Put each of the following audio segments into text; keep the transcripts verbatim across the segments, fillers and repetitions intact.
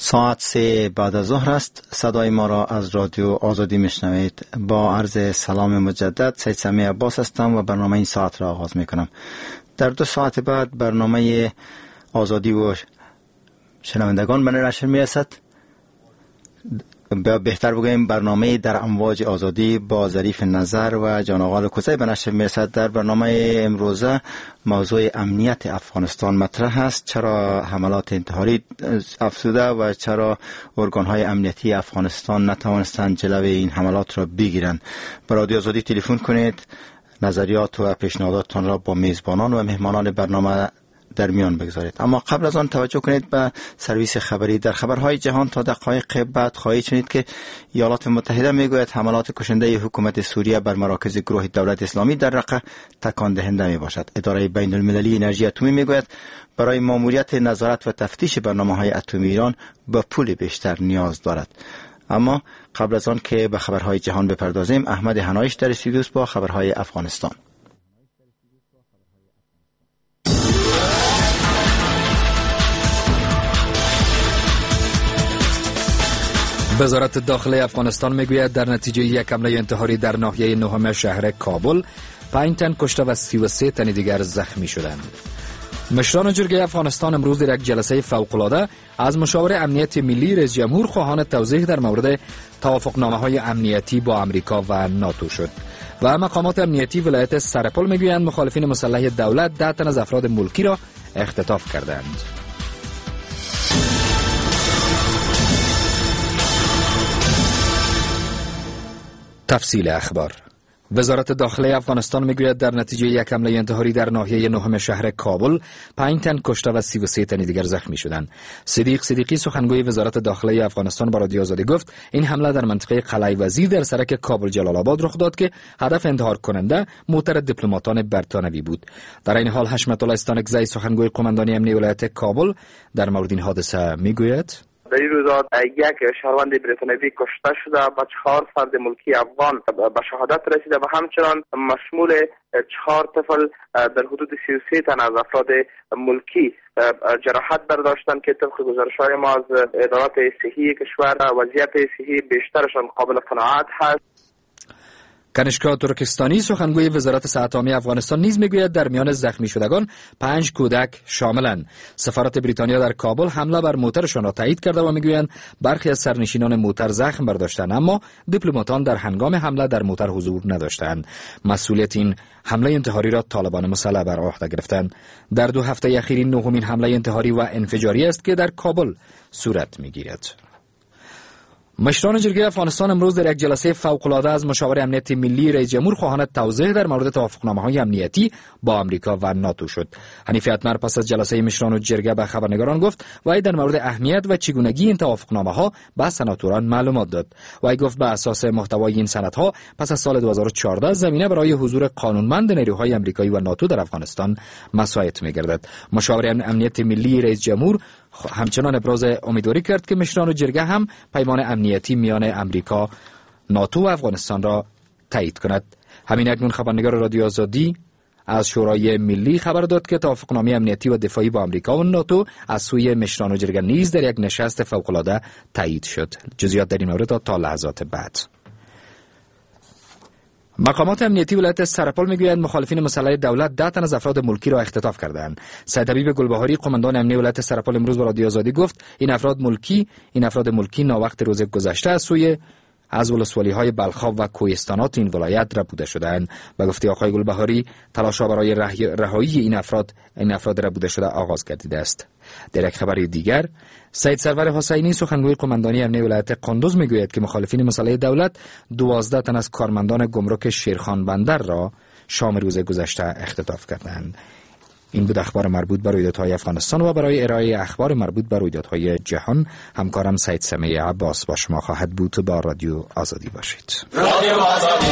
ساعت سه بعد از ظهر است. صدای ما را از رادیو آزادی میشنوید. با عرض سلام مجدد، سید سمیع عباس هستم و برنامه این ساعت را آغاز میکنم. در دو ساعت بعد برنامه آزادی و شنوندگان به نشر میرسد. بهتر بگوییم برنامه در امواج آزادی با ظریف نظر و جان آقا کوزی به نشر میرسد. در برنامه امروزه موضوع امنیت افغانستان مطرح است. چرا حملات انتحاری افزوده و چرا ارگان‌های امنیتی افغانستان نتوانستند جلوی این حملات را بگیرند. به رادیو آزادی تلفن کنید، نظریات و پیشنهاداتتان را با میزبانان و مهمانان برنامه در میان بگذارید. اما قبل از آن توجه کنید به سرویس خبری. در خبرهای جهان تا دقایق بعد خواهید شنید که ایالات متحده میگوید حملات کشنده حکومت سوریه بر مراکز گروه دولت اسلامی در رقه تکان دهنده می باشد. اداره بین المللی انرژی اتمی میگوید برای ماموریت نظارت و تفتیش برنامه‌های اتمی ایران به پول بیشتر نیاز دارد. اما قبل از آن که به خبرهای جهان بپردازیم، احمد حنایش در استودیو با خبرهای افغانستان. وزارت داخلی افغانستان میگوید در نتیجه یک حمله انتحاری در ناحیه نهم شهر کابل پنج تن کشته و سی و سه تن دیگر زخمی شدند. مشران جرگه افغانستان امروز در یک جلسه فوق‌العاده از مشاور امنیت ملی رئیس جمهور خواهان توضیح در مورد توافقنامه‌های امنیتی با آمریکا و ناتو شد و مقامات امنیتی ولایت سرپل میگویند مخالفین مسلح دولت ده تن از افراد ملکی را اختطاف کردند. تفصیل اخبار. وزارت داخلی افغانستان میگوید در نتیجه یک حمله انتحاری در ناحیه نهم شهر کابل پنج تن کشته و سی و سه تن دیگر زخمی شدند. صدیق صدیقی سخنگوی وزارت داخلی افغانستان با رادیو آزادی گفت این حمله در منطقه قلعه وزیر در سرک کابل جلال آباد رخ داد که هدف انتحار کننده موتر دیپلماتان برتانوی بود. در این حال حشمت الله استانکزی سخنگوی قماندانی امنیتی ولایت کابل در مورد این حادثه میگوید در این روزات یک شهروند بریتانیایی کشته شده و چهار فرد ملکی افغان به شهادت رسیده و همچنان مشمول چهار طفل در حدود سی و سه تن از افراد ملکی جراحت برداشتند که طبق گزارش‌های ما از ادارات صحی کشور وضعیت صحی بیشترشان قابل قناعت هست. کنشکا ترکستانی سخنگوی وزارت صحت عامه افغانستان نیز میگوید در میان زخمی شدگان پنج کودک شاملند. سفارت بریتانیا در کابل حمله بر موترشان را تایید کرده و میگویند برخی از سرنشینان موتر زخم برداشتند اما دیپلماتان در هنگام حمله در موتر حضور نداشتند. مسئولیت این حمله انتحاری را طالبان مسلح بر عهده گرفتند. در دو هفته اخیر این نهمین حمله انتحاری و انفجاری است که در کابل صورت میگیرد. مشران جرگه افغانستان امروز در یک جلسه فوق‌العاده از مشاور امنیت ملی رئیس جمهور خواهان توضیح در مورد توافقنامه‌های امنیتی با آمریکا و ناتو شد. حنیف اتمر پس از جلسه مشران جرگه به خبرنگاران گفت وی در مورد اهمیت و چگونگی این توافقنامه‌ها به سناتوران معلومات داد. وی گفت به اساس محتوای این سندها پس از سال دو هزار و چهارده زمینه برای حضور قانونمند نیروهای آمریکایی و ناتو در افغانستان مساعد می‌گردد. مشاور امنیت ملی رئیس جمهور همچنان ابراز امیدواری کرد که مشران جرگه هم پیمان امنیتی میان امریکا، ناتو و افغانستان را تایید کند. همین اکنون خبرنگار رادیو آزادی از شورای ملی خبر داد که توافقنامه امنیتی و دفاعی با امریکا و ناتو از سوی مشران جرگه نیز در یک نشست فوق‌العاده تایید شد. جزئیات در این مورد تا لحظات بعد. مقامات امنیتی ولایت سرپل میگویند مخالفین مسلح دولت ده تن از افراد ملکی را اختطاف کردند. سید حبیب گلبهاری قماندان امنیتی ولایت سرپل امروز با رادیو آزادی گفت این افراد ملکی این افراد ملکی ناوقت روز گذشته از سوی از ولسوالی‌های بلخاب و کوهستانات این ولایت ربوده شدند. به گفته آقای گلبهاری تلاش‌ها برای رهایی این افراد این افراد ربوده شده آغاز گردیده است. در یک خبر دیگر سید سرور حسینی سخنگوی قماندانی امنیتی ولایت قندوز میگوید که مخالفین مسلح دولت دوازده تن از کارمندان گمرک شیرخان بندر را شام روز گذشته اختطاف کردند. این بود اخبار مربوط به رویدادهای افغانستان و برای ارائه اخبار مربوط به رویدادهای جهان همکارم سید سمیع عباس با شما خواهد بود. با رادیو آزادی باشید. رادیو آزادی.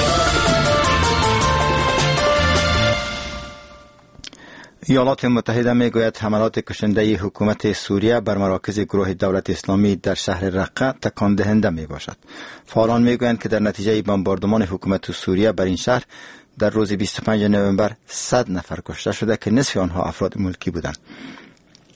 ایالات متحده میگوید حملات کشنده حکومت سوریه بر مراکز گروه دولت اسلامی در شهر رقه تکان دهنده می باشد. فعالان میگویند که در نتیجه بمباردمان حکومت سوریه بر این شهر در روز بیست و پنجم نوامبر صد نفر کشته شده که نصف آنها افراد ملکی بودند.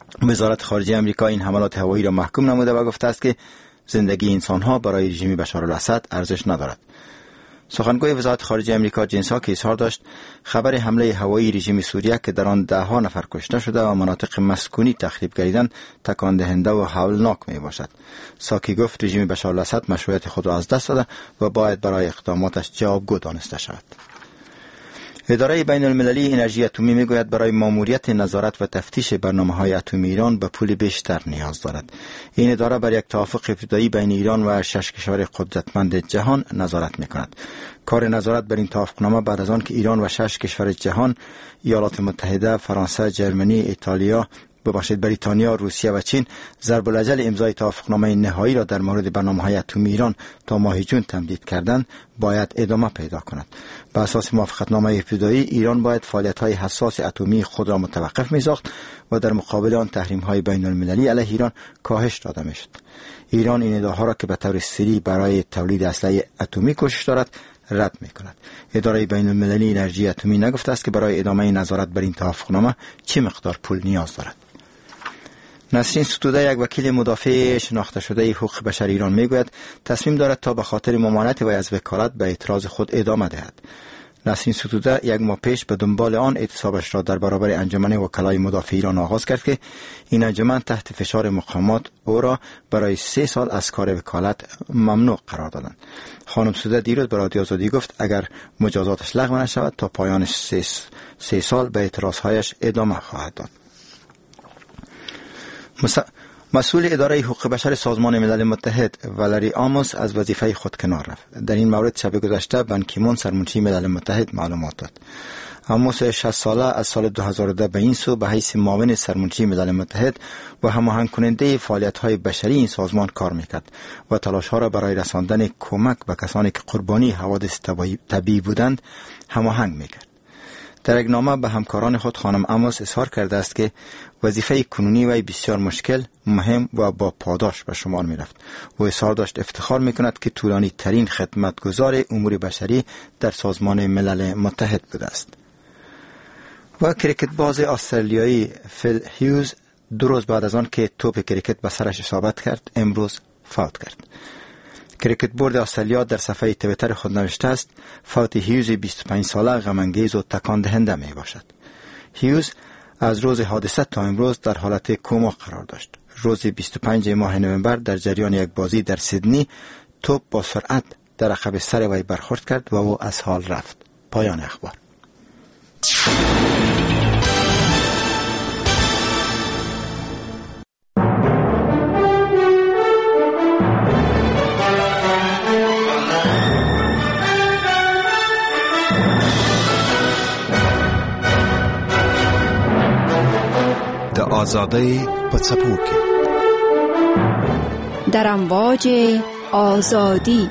وزارت خارجه امریکا این حملات هوایی را محکوم نموده و گفته است که زندگی انسانها برای رژیم بشار الاسد ارزش ندارد. سخنگوی وزارت خارجه امریکا جین ساکی اظهار داشت خبر حمله هوایی رژیم سوریه که در آن ده ها نفر کشته شده و مناطق مسکونی تخریب گردیدند تکان دهنده و هولناک می باشد. ساکی گفت رژیم بشار الاسد مشروعیت خود را از دست داده و باید برای اقداماتش جوابگو دانسته شود. اداره بین المللی انرژی اتمی میگوید برای ماموریت نظارت و تفتیش برنامه‌های اتمی ایران به پول بیشتر نیاز دارد. این اداره بر یک توافق ابتدایی بین ایران و شش کشور قدرتمند جهان نظارت میکند. کار نظارت بر این توافقنامه بعد از آن که ایران و شش کشور جهان ایالات متحده، فرانسه، ژرمنی، ایتالیا، ببخشید بریتانیا، روسیه و چین ضرب الاجل امضای توافقنامه نهایی را در مورد برنامه‌های اتمی ایران تا ماه جون تمدید کردند، باید ادامه پیدا کند. بر اساس موافقتنامه ابتدایی ایران باید فعالیت‌های حساس اتمی خود را متوقف می‌ساخت و در مقابل آن تحریم‌های بین‌المللی علیه ایران کاهش داده می‌شد. ایران این ادعاها را که به طور سری برای تولید اسلحه اتمی کوشش دارد رد می‌کند. اداره بین‌المللی انرژی اتمی نگفته است که برای ادامه نظارت بر این توافقنامه چه مقدار پول نیاز دارد. نسرین ستوده، یک وکیل مدافع شناخته شده حقوق بشر ایران، میگوید تصمیم دارد تا به خاطر ممانعت وی از وکالت به اعتراض خود ادامه دهد. نسرین ستوده یک ماه پیش به دنبال آن اعتصابش را در برابر انجمن وکلای مدافع ایران آغاز کرد که این انجمن تحت فشار مقامات او را برای سه سال از کار وکالت ممنوع قرار دادند. خانم ستوده دیروز به رادیو آزادی گفت اگر مجازاتش لغو نشود تا پایان سه, سه سال به اعتراضهایش ادامه خواهد داد. مسئول اداره حقوق بشر سازمان ملل متحد والری آموس از وظیفه خود کنار رفت. در این مورد شب گذشته بان کی مون سرمنشی ملل متحد معلومات داد. آموس شصت ساله از سال دو هزار و ده به این سو به حیث معاون سرمنشی ملل متحد و هماهنگ کننده فعالیت‌های بشری این سازمان کار میکرد و تلاش‌ها را برای رساندن کمک به کسانی که قربانی حوادث طبیعی بودند هماهنگ میکرد. در یک نامه به همکاران خود خانم آموس اظهار کرده است که وظیفه کنونی وی بسیار مشکل، مهم و با پاداش به شمار می رفت. و اظهار داشت افتخار می کند که طولانی ترین خدمتگزار امور بشری در سازمان ملل متحد بوده است. و کریکت باز استرالیایی فیل هیوز دو روز بعد از آن که توپ کریکت به سرش اصابت کرد امروز فوت کرد. کریکت بورد استرالیا در صفحه توییتر خود نوشته است فوت هیوز بیست و پنج ساله غم انگیز و تکان دهنده می باشد. هیوز از روز حادثه تا امروز در حالت کوما قرار داشت. روز بیست و پنج ماه نوامبر در جریان یک بازی در سیدنی توپ با سرعت در عقب سر وی برخورد کرد و او از حال رفت. پایان اخبار. آزادی پڅپو کې در امواج آزادی.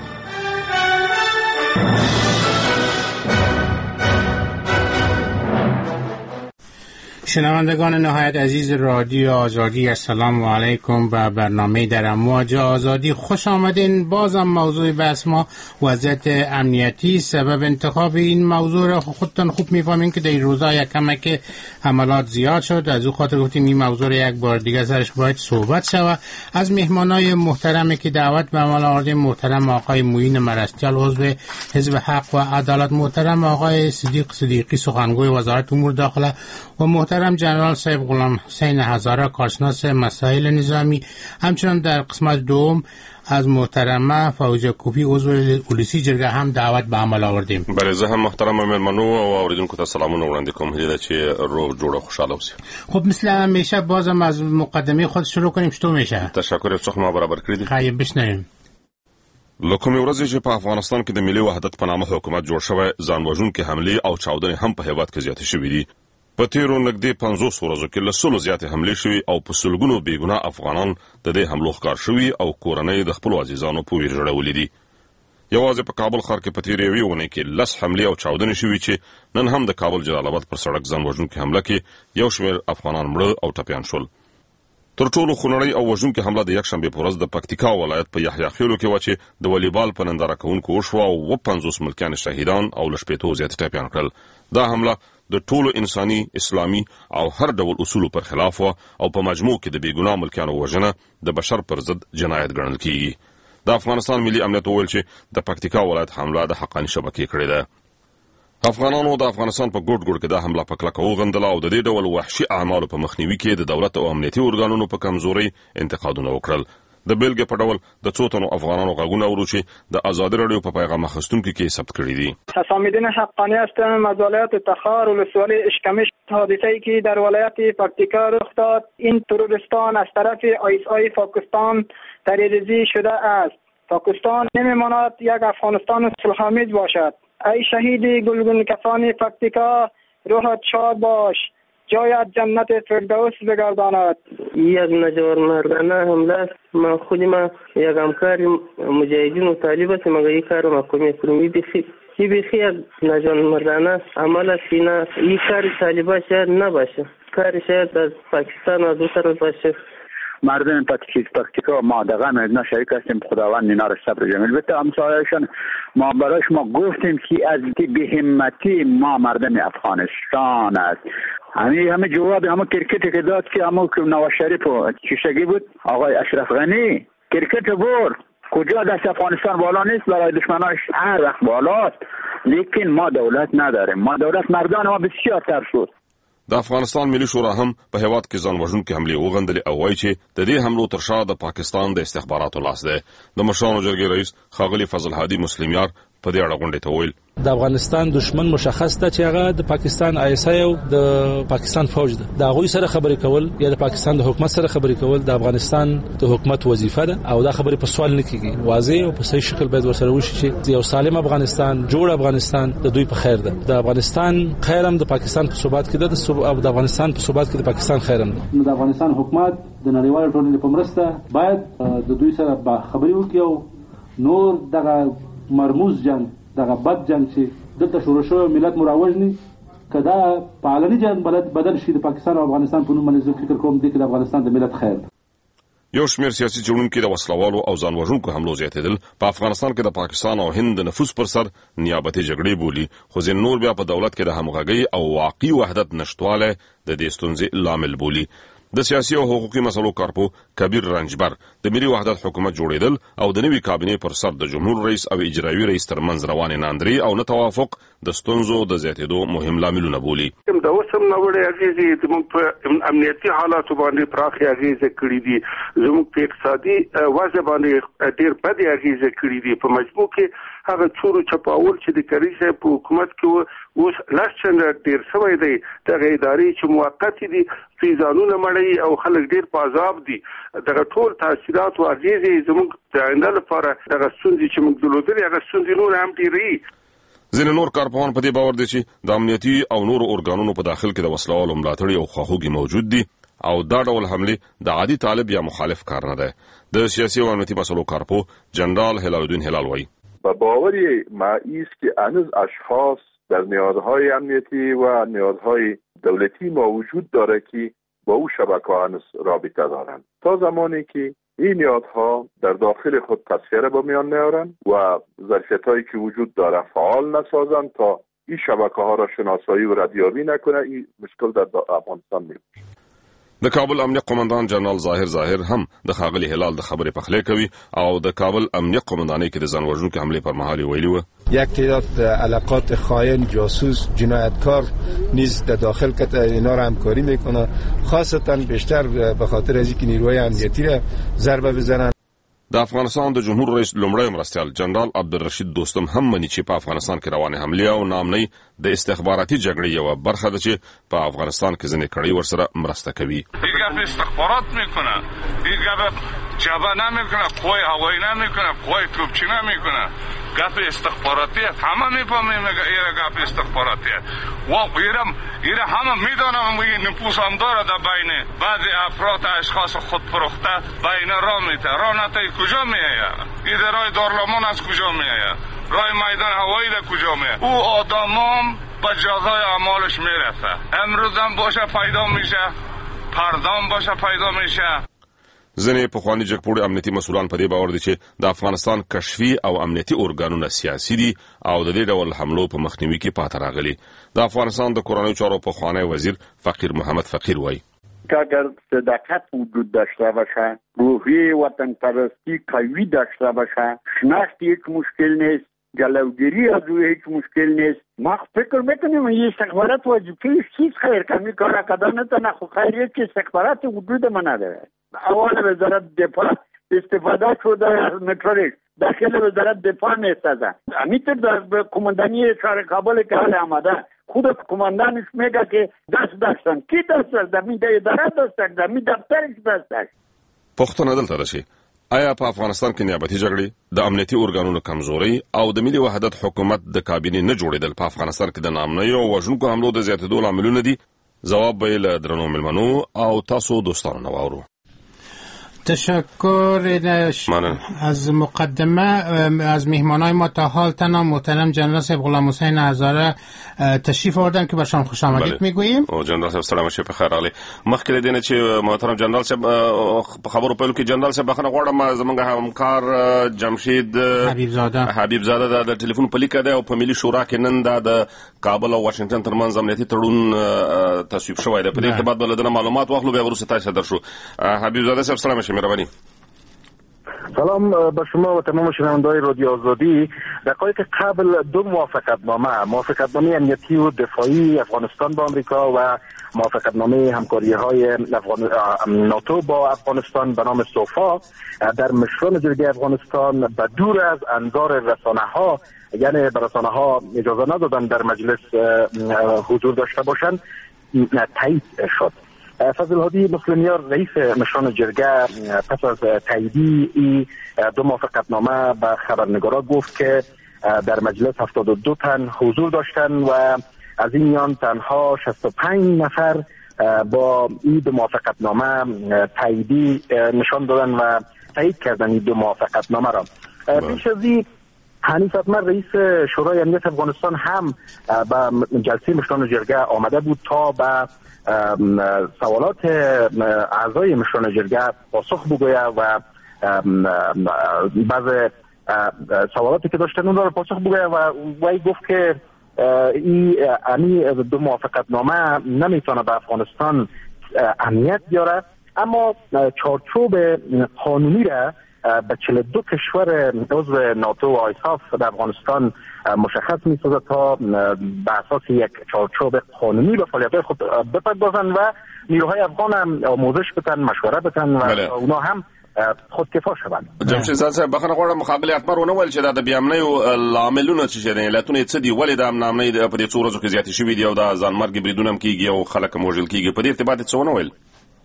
شنوندگان نهایت عزیز رادیو آزادی، السلام علیکم. به برنامه در امواج آزادی خوش آمدین. بازم موضوع بحث ما وضعیت امنیتی. سبب انتخاب این موضوع را خودتان خوب میفهمین که در این روزا یک کمک حملات زیاد شد. از او خاطر گفتیم این موضوع را یک بار دیگه سرش باید صحبت شود. از مهمانای محترمی که دعوت به عمل آوردیم، محترم آقای معین مرستیال عضو حزب حق و عدالت، محترم آقای صدیق صدیقی سخنگوی وزارت امور داخله و محترم جنرال صاحب غلام حسین هزاره کارشناس مسائل نظامی. همچنان در قسمت دوم از محترمه فوزیه کوفی عضو اولسی جرګه هم دعوت به عمل آوردیم. بله، زه هم محترم مېلمنو او اوریدونکو ته سلامونه وړاندې کوم. هیله ده چې روغ جوړ خوشاله اوسئ. خب مثل همیشه بازم از مقدمه خود شروع کنیم. چطور میشه؟ تشکر څخه ما برابر کړی دي. خیر بشنویم. له کومې ورځې چې په افغانستان کې د ملي وحدت په نامه حکومت جوړ شوی، ځان وژونکې حملې او چاودنې هم په هیواد کې زیاتې شوې دي. په تیرو نږدې پنځوس ورځو کې له سلو زیاتې حملې شوي او په سلګونو بېګناه افغانان د دې حملو ښکار شوي او کورنۍ د خپلو عزیزانو په ویر ژړولي دي. یوازې په کابل ښار کې په تیرې یوې اونۍ کې لس حملې او چاودنې شوي چې نن هم د کابل جلال آباد پر سړک ځان وژونکې حمله کې یو شمېر افغانان مړه او ټپیان شول. تر ټولو خونړۍ او وژونکې حمله د یکشنبې په ورځ د پکتیکا ولایت په یحیی خیلو کې وه چې د والیبال په ننداره کوونکو وشوه او اووه پنځوس ملکیان شهیدان او له شپېتو زیات ټپیان کړل. دا حمله د ټولو انساني اسلامي او هر ډول اصولو پر خلاف و او په مجموع کې د بیګناه ملکیانو وژنه د بشر پر ضد جنایت ګڼل کیږي. د افغانستان ملي امنیت وویل چې د پکتیکا ولایت حمله د حقاني شبکې کړې ده. افغانانو د افغانستان په ګوټ ګوټ کې د حمله په کلکه وغندله او د دې ډول وحشي اعمالو په مخنیوي کې د دولت او امنیتي ارګانونو په کمزوري انتقادونه وکړل. د بیلګې په ډول د څو تنو افغانانو غږونه اورو چې د آزادي رادیو په پیغام اخیستونکو کې ثبت کړي دي. حسام الدین حقانی هستم از ولایت تخار ولسوالی اشکمش. حادثه‌ای که در ولایت پکتیکا رخ داد این تروریستان از طرف آی اس آی پاکستان طریق‌ریزی شده است. پاکستان نمی‌ماند یک افغانستان صلح‌آمیز باشد. ای شهید گلگون کسان پکتیکا روحت شاد باش، جایت جنت فردوس بگرداند. یک نجار مردانه حمله است. ما خود ما یک همکار مجاهدین و طالب است، مگر این کار ما کمی می بخی کی بخی یک نجار مردانه عمل است. نه این کار طالبا شاید نباشه، کار شاید از پاکستان و دو طرف باشه. مردم پکتیکا ما در غم اینا شریک هستیم. خداوند اینا را صبر جمیل بده. همسایه‌شان ما برایش ما گفتیم که از به همتی ما مردم افغانستان است. همین همه جواب همه کرکتی که داد که همه نواز شریف و چیشگی بود آقای اشرف غنی کرکت بر کجا دست افغانستان بالا نیست، برای دشمناش هر وقت بالاست. لیکن ما دولت نداریم. ما دولت مردان ما بسیار ترسود. د افغانستان ملي شورا هم په هیواد کې ځان وژونکې حملې وغندلې او وایي چې د دې حملو تر شا د پاکستان د استخباراتو لاس دی. د مشرانو جرګې رئیس ښاغلي فضل هادي مسلمیار په دې اړه غونډې ته وویل د افغانستان دشمن مشخص ده چې هغه د پاکستان آی اس آی او د پاکستان فوج ده. د هغوی سره خبرې کول یا د پاکستان د حکومت سره خبرې کول د افغانستان د حکومت وظیفه ده او دا خبرې په سوال نه کیږي. واضح او په صحیح شکل باید ورسره وشي چې یو سالم افغانستان، جوړ افغانستان د دوی په خیر ده. د افغانستان خیر هم د پاکستان په ثبات کې ده او د افغانستان په ثبات کې د پاکستان خیر هم ده. د افغانستان حکومت د نړیوال ټولنې په مرسته باید د دوی سره خبرې وکړي او نور دغه مرموز جنگ دغه بد جنگ چې دلته شروع شو ملت مروج نه کدا په عالمي جنگ بدل شي د پاکستان او افغانستان په نوم باندې فکر کوم دي چې د افغانستان د ملت خیر. یو شمېر سیاسي جوړونکي د وسلوالو او ځان وژونکو حملو زیاتېدل په افغانستان کې د پاکستان او هند د نفوذ پر سر نیابتي جګړې بولي، خو ځینې نور بیا په دولت کې د همغږۍ او واقعي وحدت نشټوالی د دې ستونزې لامل بولي. د سیاسي او حقوقي مسلو کارپو کبیر رنجبر د ملي وحدت حکومت جوړېدل او د نوي کابینې پر سر د جمهور رئیس او اجرایي رئیس ترمنځ روانې ناندري او نه توافق د ستونزو د زیاتېدو مهم لاملونه بولي. د اوسم نوړې اغیزې زموږ په امنیتي حالاتو باندې پراخې اغیزې کړې دي، زموږ په اقتصادي وضع باندې ډېر بدې اغیزې کړې دي. په مجموع کې هغه څورو چپاول چې د کرزي صاحب په حکومت کې اوس لاس څنګه ډېر شوی دی، دغه ادارې چې موقت دي فیضانونه مړی او خلک ډېر په عذاب دي. دغه ټول تاثیرات او اغیزې زموږ د آینده لپاره دغه ستونزې چې موږ درلودلې هغه ستونزې نور هم ډېرې. ځینې نور کارپوهان په دې باور دي چې د امنیتي او نورو ارګانونو په داخل کې د وسلوالو ملاتړي او خواخوږي موجود دي او دا ډول حملې د عادي طالب یا مخالف کار نه ده. د سیاسي او امنیتي مسلو کارپو جنرال هلال الدین هلال وایي و باوری معی است که هنوز اشخاص در نهادهای امنیتی و نهادهای دولتی ما وجود داره که با او شبکه هنوز رابطه دارند. تا زمانی که این نهادها در داخل خود تصفیه با میان نیارند و ظرفیت‌هایی که وجود داره فعال نسازند تا این شبکه ها را شناسایی و ردیابی نکنه، این مشکل در افغانستان میشه. د کابل امنیه قومندان جنرال ظاهر ظاهر هم د ښاغلي هلال د خبرې پخلی کوي او د کابل امنیه قومندانۍ کې د ځان وژونکو حملې پر مهال ویلي و یک تعداد علاقات خائن، جاسوس، جنایتکار نیز در داخل که اینا را همکاری میکنه، خاصتا بیشتر به خاطر از اینکه نیروهای امنیتی را ضربه بزنن. د افغانستان د جمهور رئیس لومړی مرستیال جنرال عبدالرشید دوستم هم مني چې په افغانستان کې روانې حملې او نامنۍ د استخباراتي جګړې یوه برخه ده چې په افغانستان کې ځینې کړۍ ورسره مرسته کوي. این استخبارات میکنه، این گپ جبهه نمیکنه، قوای هوایی نمیکنه، قوای توپچی نمیکنه، گپ استخباراتی است. همه میفهمیم ایره گپ استخباراتی است و ایره ایره همه میدونم این نفوذ هم داره در بین بعضی افراد اشخاص خودفروخته بین را میته را نته کجا میایه، این رای دارلمان از کجا میایه، رای میدان هوایی در کجا میایه. او آدمام به جزای اعمالش میرسه. امروز هم باشه پیدا میشه، پردام باشه پیدا میشه. ځینې پخواني جګپوړي امنیتي مسؤلان په دې باور دي چې د افغانستان کشفي او امنیتي ارګانونه سیاسي دي او د دې ډول حملو په مخنیوي کې پاتې راغلي. د افغانستان د کورنیو چارو پخوانی وزیر فقیر محمد فقیر وایي اگر صداقت وجود داشته باشه، روحیه وطن پرستی قوی داشته باشه، شناخت یک مشکل نیست، جلوگیری از روی هیچ مشکل نیست. ما فکر میکنیم این استخبارات وظیفه چیز خیر کمی کار کردن نه، خو خیریه که استخبارات وجود ما نداره. اول وزارت دفاع استفاده شده نکرده، داخل وزارت دفاع نیستازه. امیتر در کماندانی شهر کابل که حال آمده، خود کماندانش میگه که دست داشتن. کی دست داشت؟ در می اداره دست داشت، در می دفترش دست داشت. پښتون دلته راشي. آیا په افغانستان کې نیابتي جګړې، د امنیتي ارګانونو کمزوري او د ملي وحدت حکومت د کابینې نه جوړېدل په افغانستان کې د نامنیو او وژونکو حملو د زیاتېدو لاملونه دي؟ ځواب به له درنو مېلمنو او تاسو دوستانو نه واورو. تشکر از مقدمه از مهمانای ما تا حال تنها محترم جنرال صاحب غلام حسین هزاره تشریف آوردن که باشون خوش آمدید میگوییم. او جنرال صاحب سلام شي په خیر علي. مخکې دینه چې محترم جنرال صاحب په خبرو پیل کې جنرال صاحب بخنه غواړم زمونږ همکار جمشید حبیب زاده حبیب زاده د ټلیفون په لیکه ده او په ملي شورا کې نن د کابل او واشنگټن ترمنځ امنیتي تړون تصویب شوی دی. په دې ارتباط بلدنه معلومات واخلو به ورسته تاسو درشو. حبیب زاده صاحب سلام شي مهرباني. سلام به شما و تمام شنونده‌های رادیو آزادی. دقایق قبل دو موافقتنامه موافقتنامه امنیتی و دفاعی افغانستان با آمریکا و موافقتنامه همکاری‌های افغان... ناتو با افغانستان به نام سوفا در مشران جرگه افغانستان به دور از انظار رسانه‌ها، یعنی به رسانه‌ها اجازه ندادن در مجلس حضور داشته باشند، تایید شد. فضل هادی مسلمیار رئیس مشران جرگه پس از تاییدی این دو موافقتنامه به خبرنگارا گفت که در مجلس هفتاد و دو تن حضور داشتن و از این میان تنها شصت و پنج نفر با این دو موافقتنامه تاییدی نشان دادن و تایید کردن این دو موافقتنامه را. پیش از این حنیف اتمر رئیس شورای امنیت افغانستان هم به جلسه مشران جرگه آمده بود تا به سوالات اعضای مشران جرگه پاسخ بگوید و بعض سوالاتی که داشتن اون را پاسخ بگوید و وی گفت که این امی دو موافقتنامه نمیتونه به افغانستان امنیت بیاره، اما چارچوب قانونی را به چهل و دو کشور عضو ناتو و آیساف در افغانستان مشخص می سازد تا به اساس یک چارچوب قانونی به فعالیت‌های خود بپردازند و نیروهای افغان هم آموزش بدن، مشوره بدن و بله. اونا هم خودکفا شوند. جمشید صاحب بخنه غواړم مقابل اتمر ونه ویل چې دا د بیامنیو لاملونه چې دي علتونه څه دي، ولې د امنامنۍ په دې څو ورځو کې زیاتې شوي دي او د ځانمرګ بریدونه هم کیږي او خلک موژل کیږي، په دې ارتباط څه ونه ویل؟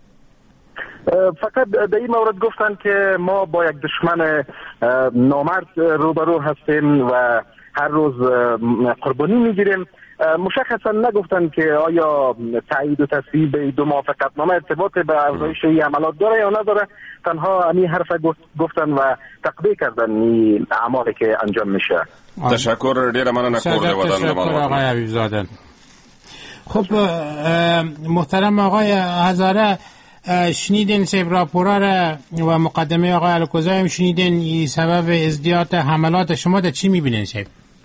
فقط در این مورد گفتن که ما با یک دشمن نامرد روبرو هستیم و هر روز قربانی میگیریم. مشخصا نگفتن که آیا تایید و تصویب دو موافقتنامه ارتباط به افزایش این عملات داره یا نداره، تنها همین حرف گفتن و تقبیح کردن این اعمالی که انجام میشه. تشکر ډیره مننه کور دی ودان تشکر آقای حبیب زاده. خب محترم آقای هزاره، شنیدین سیب راپورا را و مقدمه آقای الکوزی هم شنیدین. سبب ازدیاد حملات شما در چی میبینین سیب؟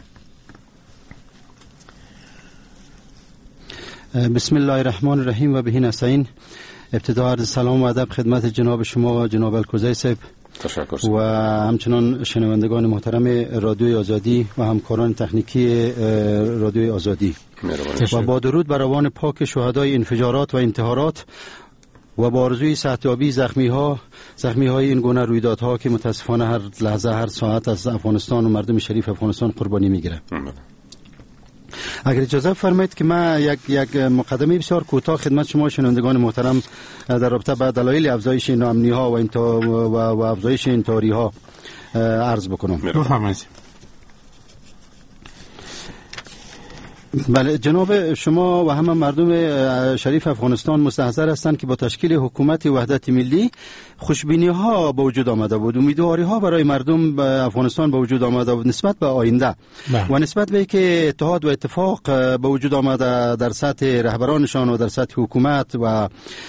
بسم الله الرحمن الرحیم و به نستعین. ابتدا عرض سلام و ادب خدمت جناب شما و جناب الکوزی صاحب تشکر و همچنان شنوندگان محترم رادیوی آزادی و همکاران تکنیکی رادیوی آزادی و با درود بر روان پاک شهدای انفجارات و انتحارات و با آرزوی صحتیابی زخمی ها زخمی های این گونه رویدادها که متاسفانه هر لحظه هر ساعت از افغانستان و مردم شریف افغانستان قربانی میگیره. اگر اجازه فرمایید که من یک یک مقدمه بسیار کوتاه خدمت شما شنوندگان محترم در رابطه با دلایل افزایش ناامنی ها و انتا و, و افزایش انتحاری ها عرض بکنم. بله جناب، شما و همه مردم شریف افغانستان مستحضر هستند که با تشکیل حکومت وحدت ملی خوشبینی ها به وجود آمده بود، امیدواری ها برای مردم افغانستان به وجود آمده بود نسبت به آینده بله. و نسبت به که اتحاد و اتفاق به وجود آمده در سطح رهبرانشان و در سطح حکومت و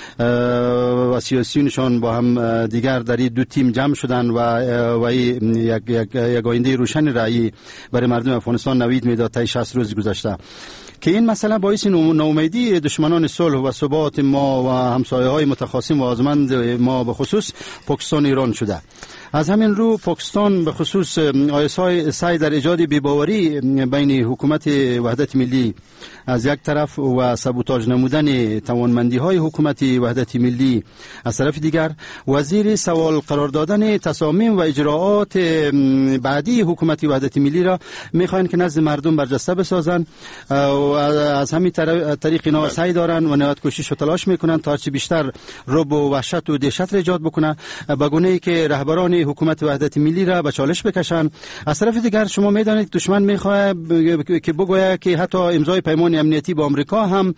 و سیاسیونشان با هم دیگر در دو تیم جمع شدن و و یک یک یک آینده روشن رایی برای مردم افغانستان نوید میداد تا شصت روز گذشته که این مسئله باعث نومیدی دشمنان صلح و ثبات ما و همسایه های متخاصم و آزمند ما به خصوص پاکستان ایران شده. از همین رو پاکستان به خصوص آیسای سعی در ایجاد بی‌باوری بین حکومت وحدت ملی از یک طرف و سابوتاژ نمودن توانمندی های حکومت وحدت ملی از طرف دیگر، وزیر سوال قرار دادن تصامیم و اجراعات بعدی حکومت وحدت ملی را میخواین که نزد مردم برجسته بسازن و از همین طریق اینا سعی دارن و نهایت کوشش و تلاش میکنن تا چه بیشتر رعب و وحشت و دهشت را ایجاد بکنه به گونه‌ای که رهبران حکومت وحدت ملی را به چالش بکشن. از طرف دیگر شما میدانید دشمن میخواد که بگوید که حتی امضای پیمان امنیتی با آمریکا هم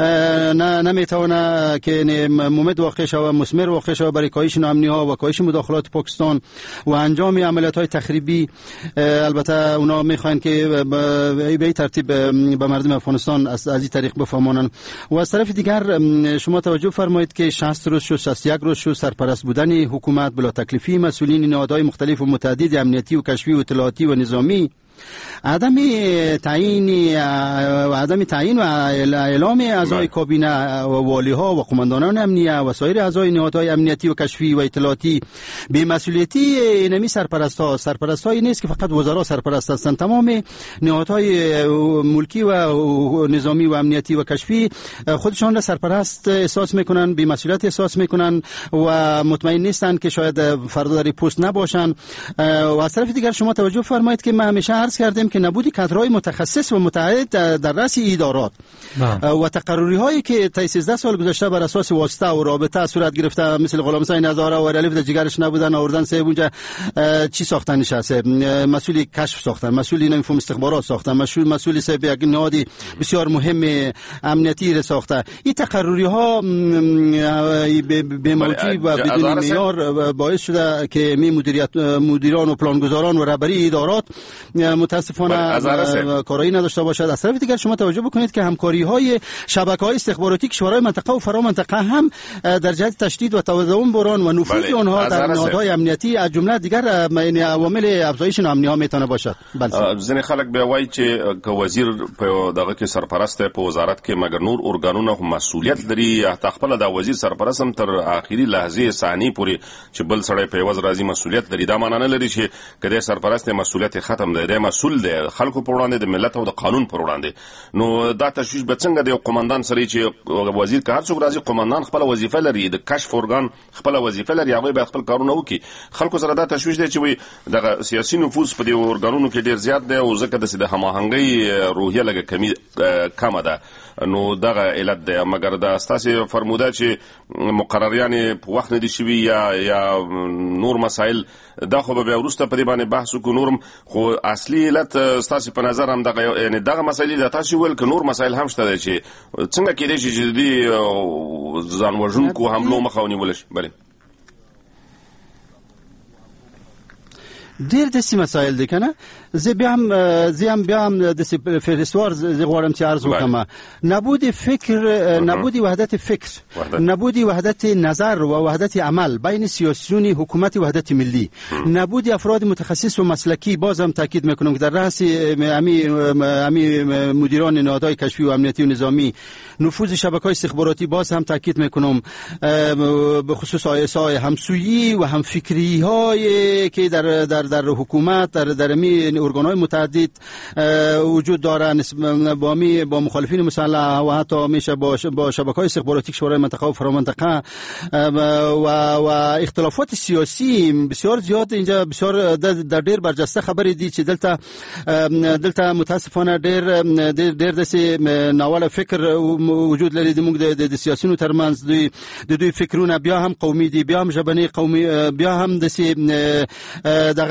نه نمیتونه که مومد واقع شود، مثمر واقع شود برای کاهش ناامنی ها و کاهش مداخلات پاکستان و انجام عملیات های تخریبی. البته اونا میخوان که به این ترتیب به مردم افغانستان از این طریق بفهمانن. و از طرف دیگر شما توجه فرمایید که شصت روز شد، شصت و یک روز شد سرپرست بودن حکومت بلا تکلیفی مسئولین نهادهای مختلف و متعدد امنیتی و کشفی و اطلاعاتی و نظامی، عدم تعیین و عدم تعیین و اعلام اعضای کابینه و والی ها و قماندانان امنیه و سایر اعضای نهادهای امنیتی و کشفی و اطلاعاتی بی‌مسئولیتی نمی سرپرست ها سرپرست های نیست که فقط وزرا سرپرست هستند. تمام نهادهای ملکی و نظامی و امنیتی و کشفی خودشان را سرپرست احساس میکنن، بی‌مسئولیت احساس میکنن و مطمئن نیستند که شاید فردا در پست نباشن. و از طرف دیگر شما توجه فرمایید که ما همیشه عرض کردیم که نبودی کادرهای متخصص و متعهد در رأس ادارات و تقرری هایی که تا سیزده سال گذشته بر اساس واسطه و رابطه صورت گرفته، مثل غلام حسین هزاره و ریلیف در جگرش نبودن آوردن سه اونجا چی ساختن نشسته، مسئول کشف ساختن، مسئول اینفوم استخبارات ساختن، مسئول مسئول سه یک نهادی بسیار مهم امنیتی را ساخته. این تقرری ها به موجی و بدون معیار باعث شده که می مدیریت مدیران و پلانگذاران و رهبری ادارات متاسفانه کارایی نداشته باشد. از طرف دیگر شما توجه بکنید که همکاری های شبکه‌های استخباراتی کشورهای منطقه و فرا منطقه هم در جهت تشدید و توازن بران و نفوذ آنها در نهادهای امنیتی از جمله دیگر عوامل افزایش ناامنی ها میتونه باشد. ځینې خلک به وایي چې که وزیر په دغه کې سرپرست په وزارت کې مګر نور ارګانونه هم مسؤلیت لري، حتی خپل د وزیر سرپرست هم تر اخیری لحظه ثانیې پورې چې بل سړی په یوه راځي مسؤلیت لري. دا معنی نه لري چې کله سرپرست مسؤلیت ختم دی، دی مسؤل دی خلکو پر وړاندې د ملت او د قانون پر وړاندې. نو دا تشویش به څنګه دی قومندان سره چې وزیر که هر څوک راځي قومندان خپل وظیفه لري، د کشف ارګان خپل وظیفه لري، هغه به خپل کارونه وکړي. خلکو سره دا تشویش دی چې وي دغه سیاسي نفوذ په دې ارګانونو کې ډیر زیات دی او ځکه د هماهنګۍ روحیه لږه کمی کمه ده. نو دغه علت دی. مګر دا ستاسې فرموده چې مقرریان په وخت نه دي شوي یا یا نور مسایل، دا خو به بیا وروسته په دې باندې بحث وکړو. نورم خو اصلي علت ستاسې په نظر هم دغه یعنې دغه مسایلې د تاسې ویل که نور مسایل هم شته دی چې څنګه کېدای شي چې د دې ځان وژونکو حملو مخه ونیولی شي؟ بلې ډیر داسې مسایل دي که نه. زه بیا هم زه هم بیا هم داسې فهرستوار زه غواړم چې عرض وکړم. نبود فکر، نبود وحدت فکر، نبود وحدت نظر و وحدت عمل بین سیاسیون حکومت وحدت ملی، نبود افراد متخصص و مسلکی، باز هم تاکید میکنم که در رأس امی امی مدیران نهادهای کشفی و امنیتی و نظامی، نفوذ شبکه‌های استخباراتی، باز هم تاکید میکنم به خصوص آیسای همسویی و همفکری های که در در در حکومت در در می ارگان‌های متعدد وجود دارن با می با مخالفین مسلح و حتی میشه با با شبکه‌های استخباراتی کشورهای منطقه و فرامنطقه و و اختلافات سیاسی بسیار زیاد اینجا بسیار در ډیر برجسته خبرې دي چې دلته دلته متاسفانه ډیر ډیر ډیر د ناوړه فکر وجود لري د موږ د سیاسيونو ترمنځ دوی د دوی فکرونه بیا هم قومي دي، بیا هم ژبني قومي، بیا هم د دغه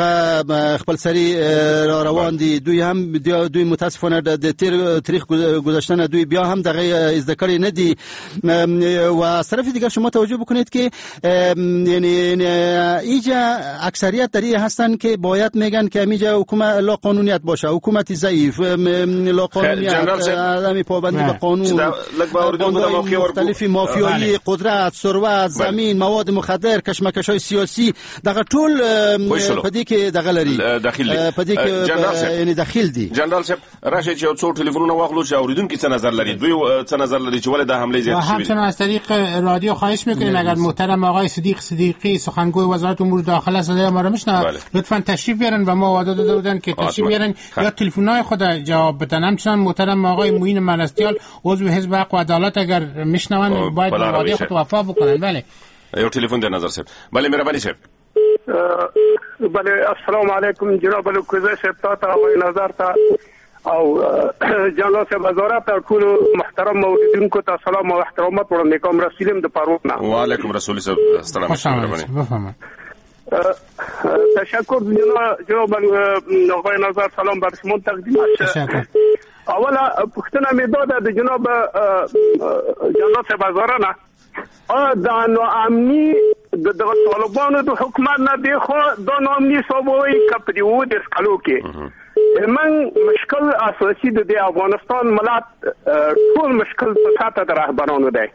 هغه خپل سری را روان دي دوی هم دوی متاسفانه د تیر تاریخ گذشتن دوی بیا هم دغه از کاری نه دي و از طرف دیگر شما توجه بکنید که یعنی اینجا اکثریت دری هستن که باید میگن که اینجا حکومت لا قانونیت باشه، حکومت ضعیف، لا قانونیت، عدم پابندی به قانون، باندهای مختلفی مافیایی، قدرت، ثروت، زمین، مواد مخدر، کشمکش‌های سیاسی، دغه ټول پدې کې دغه لري پدې کې یعنی داخل دي. جنرال صاحب راشه چې څو ټلیفونونه واخلو چې اوریدونکو څه نظر لري، دوی څه نظر لري چې ولې د حمله زیات شوی. همچنان از طریق رادیو خواهش میکنیم اگر محترم آقای صدیق صدیقی سخنگوی وزارت امور داخله صدای ما رو میشنوه لطفا تشریف بیارن و ما وعده داده بودن که تشریف بیارن یا تلفن‌های خود جواب بدن. همچنان محترم آقای معین مرستیال عضو حزب حق و عدالت اگر میشنون باید به وعده خود وفا بکنن. بله یو تلفن در نظر صاحب. بله مهربانی صاحب. بله السلام علیکم جناب الوزیر صاحب، تا ته آقای نظر ته او جنرال صاحب وزارت ټول محترم موجودونکو ته سلام او احترامات وړاندې کوم. رسولم د پروت نه. وعلیکم رسول صاحب السلام علیکم. تشکر جناب آقای نظر، سلام بر شما تقدیم است. اولا پښتنه مې دا د جناب جنرال صاحب وزارت نه دا نو امني د طالبانو د حکومت نه دی خو دا نو امني صوبوي کپدي و د سکلو کې من مشکل اساسي د افغانستان ملت ټول مشکل په ساته د رهبرانو دی.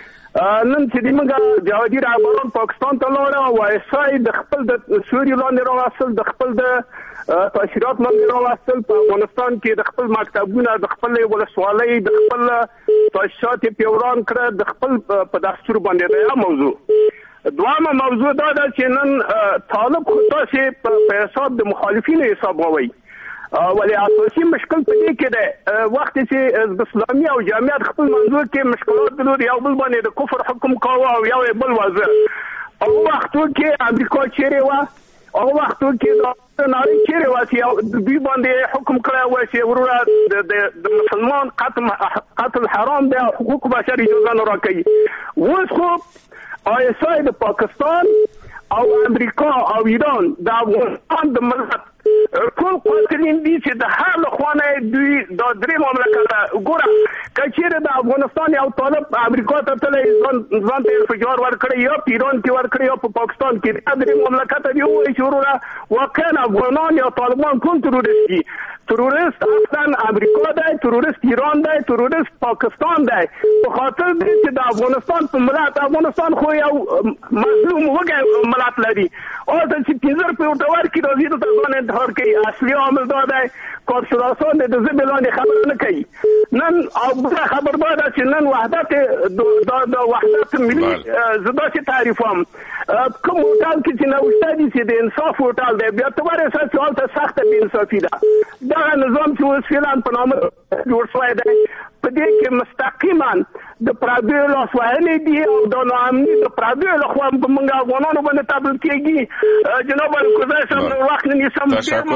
نن چې موږ جوادي رهبران پاکستان ته لاړو او ایسای د خپل د سوري لاندې راوصل د خپل د تأثیرات لاندې راوصل په افغانستان کې د خپل مکتبونه د خپل ولسوالۍ د خپل تاسیسات پیوران کړ د خپل په دستور باندې دا موضوع. دوامه موضوع دا ده چې نن طالب خو تاسو په حساب د مخالفینو حساب غوي ولی اساسي مشکل په دې کې ده وخت چې حزب اسلامي او جمعیت خپل منځو کې مشکلات درلود، یو بل باندې د کفر حکم کاوه او یو بل وزیر او وختو کې امریکا چیرې و او وختو کې د نړۍ چیرې و چې دوی باندې حکم کړی و چې ورور د مسلمان قتل قتل حرام دی، حقوق بشر اجازه نه راکوي. اوس خو آیسای د پاکستان او امریکا او ایران د افغانستان د ملت ټول قاتلین دي چې د هر لخوانه دوی د درې مملکت ګوره کچېره د افغانستان یو طالب امریکا ته تللی ځان ځان ته انفجار ورکړی یا ایران کې ورکړی یا په پاکستان کې د درې مملکت دی وایي چې وروره واقعا افغانان یا طالبان کوم تروریست دي. تروریست اصلا امریکا دی، تروریست ایران دی، تروریست پاکستان دی. په خاطر دې چې د افغانستان په ملت افغانستان خو یو مظلوم وګړي ملت لري او چې پنځه په ورته ورکړي راځي ته ځان انتحار کوي. اصلي عامل دا دی کارشناسان د ضد اعلان خبر نه کوي. نن او بل خبر دا ده چې نن وحدت د وحدت ملي زدا چې تعریفوم کوم هوټل کې چې نوښت دي چې د انصاف هوټل دی بیا ته ورسې چې حالت سخت بې انصافي ده. دا نظام چې اوس فعلا په نامه جوړ شوی دی په دې کې مستقیما د پردیو لاسوهنې دي او د ناامني د پردیو لخوا په موږ افغانانو باندې تبدیل کېږي. جناب الوزیر صاحب وخت نه نیسم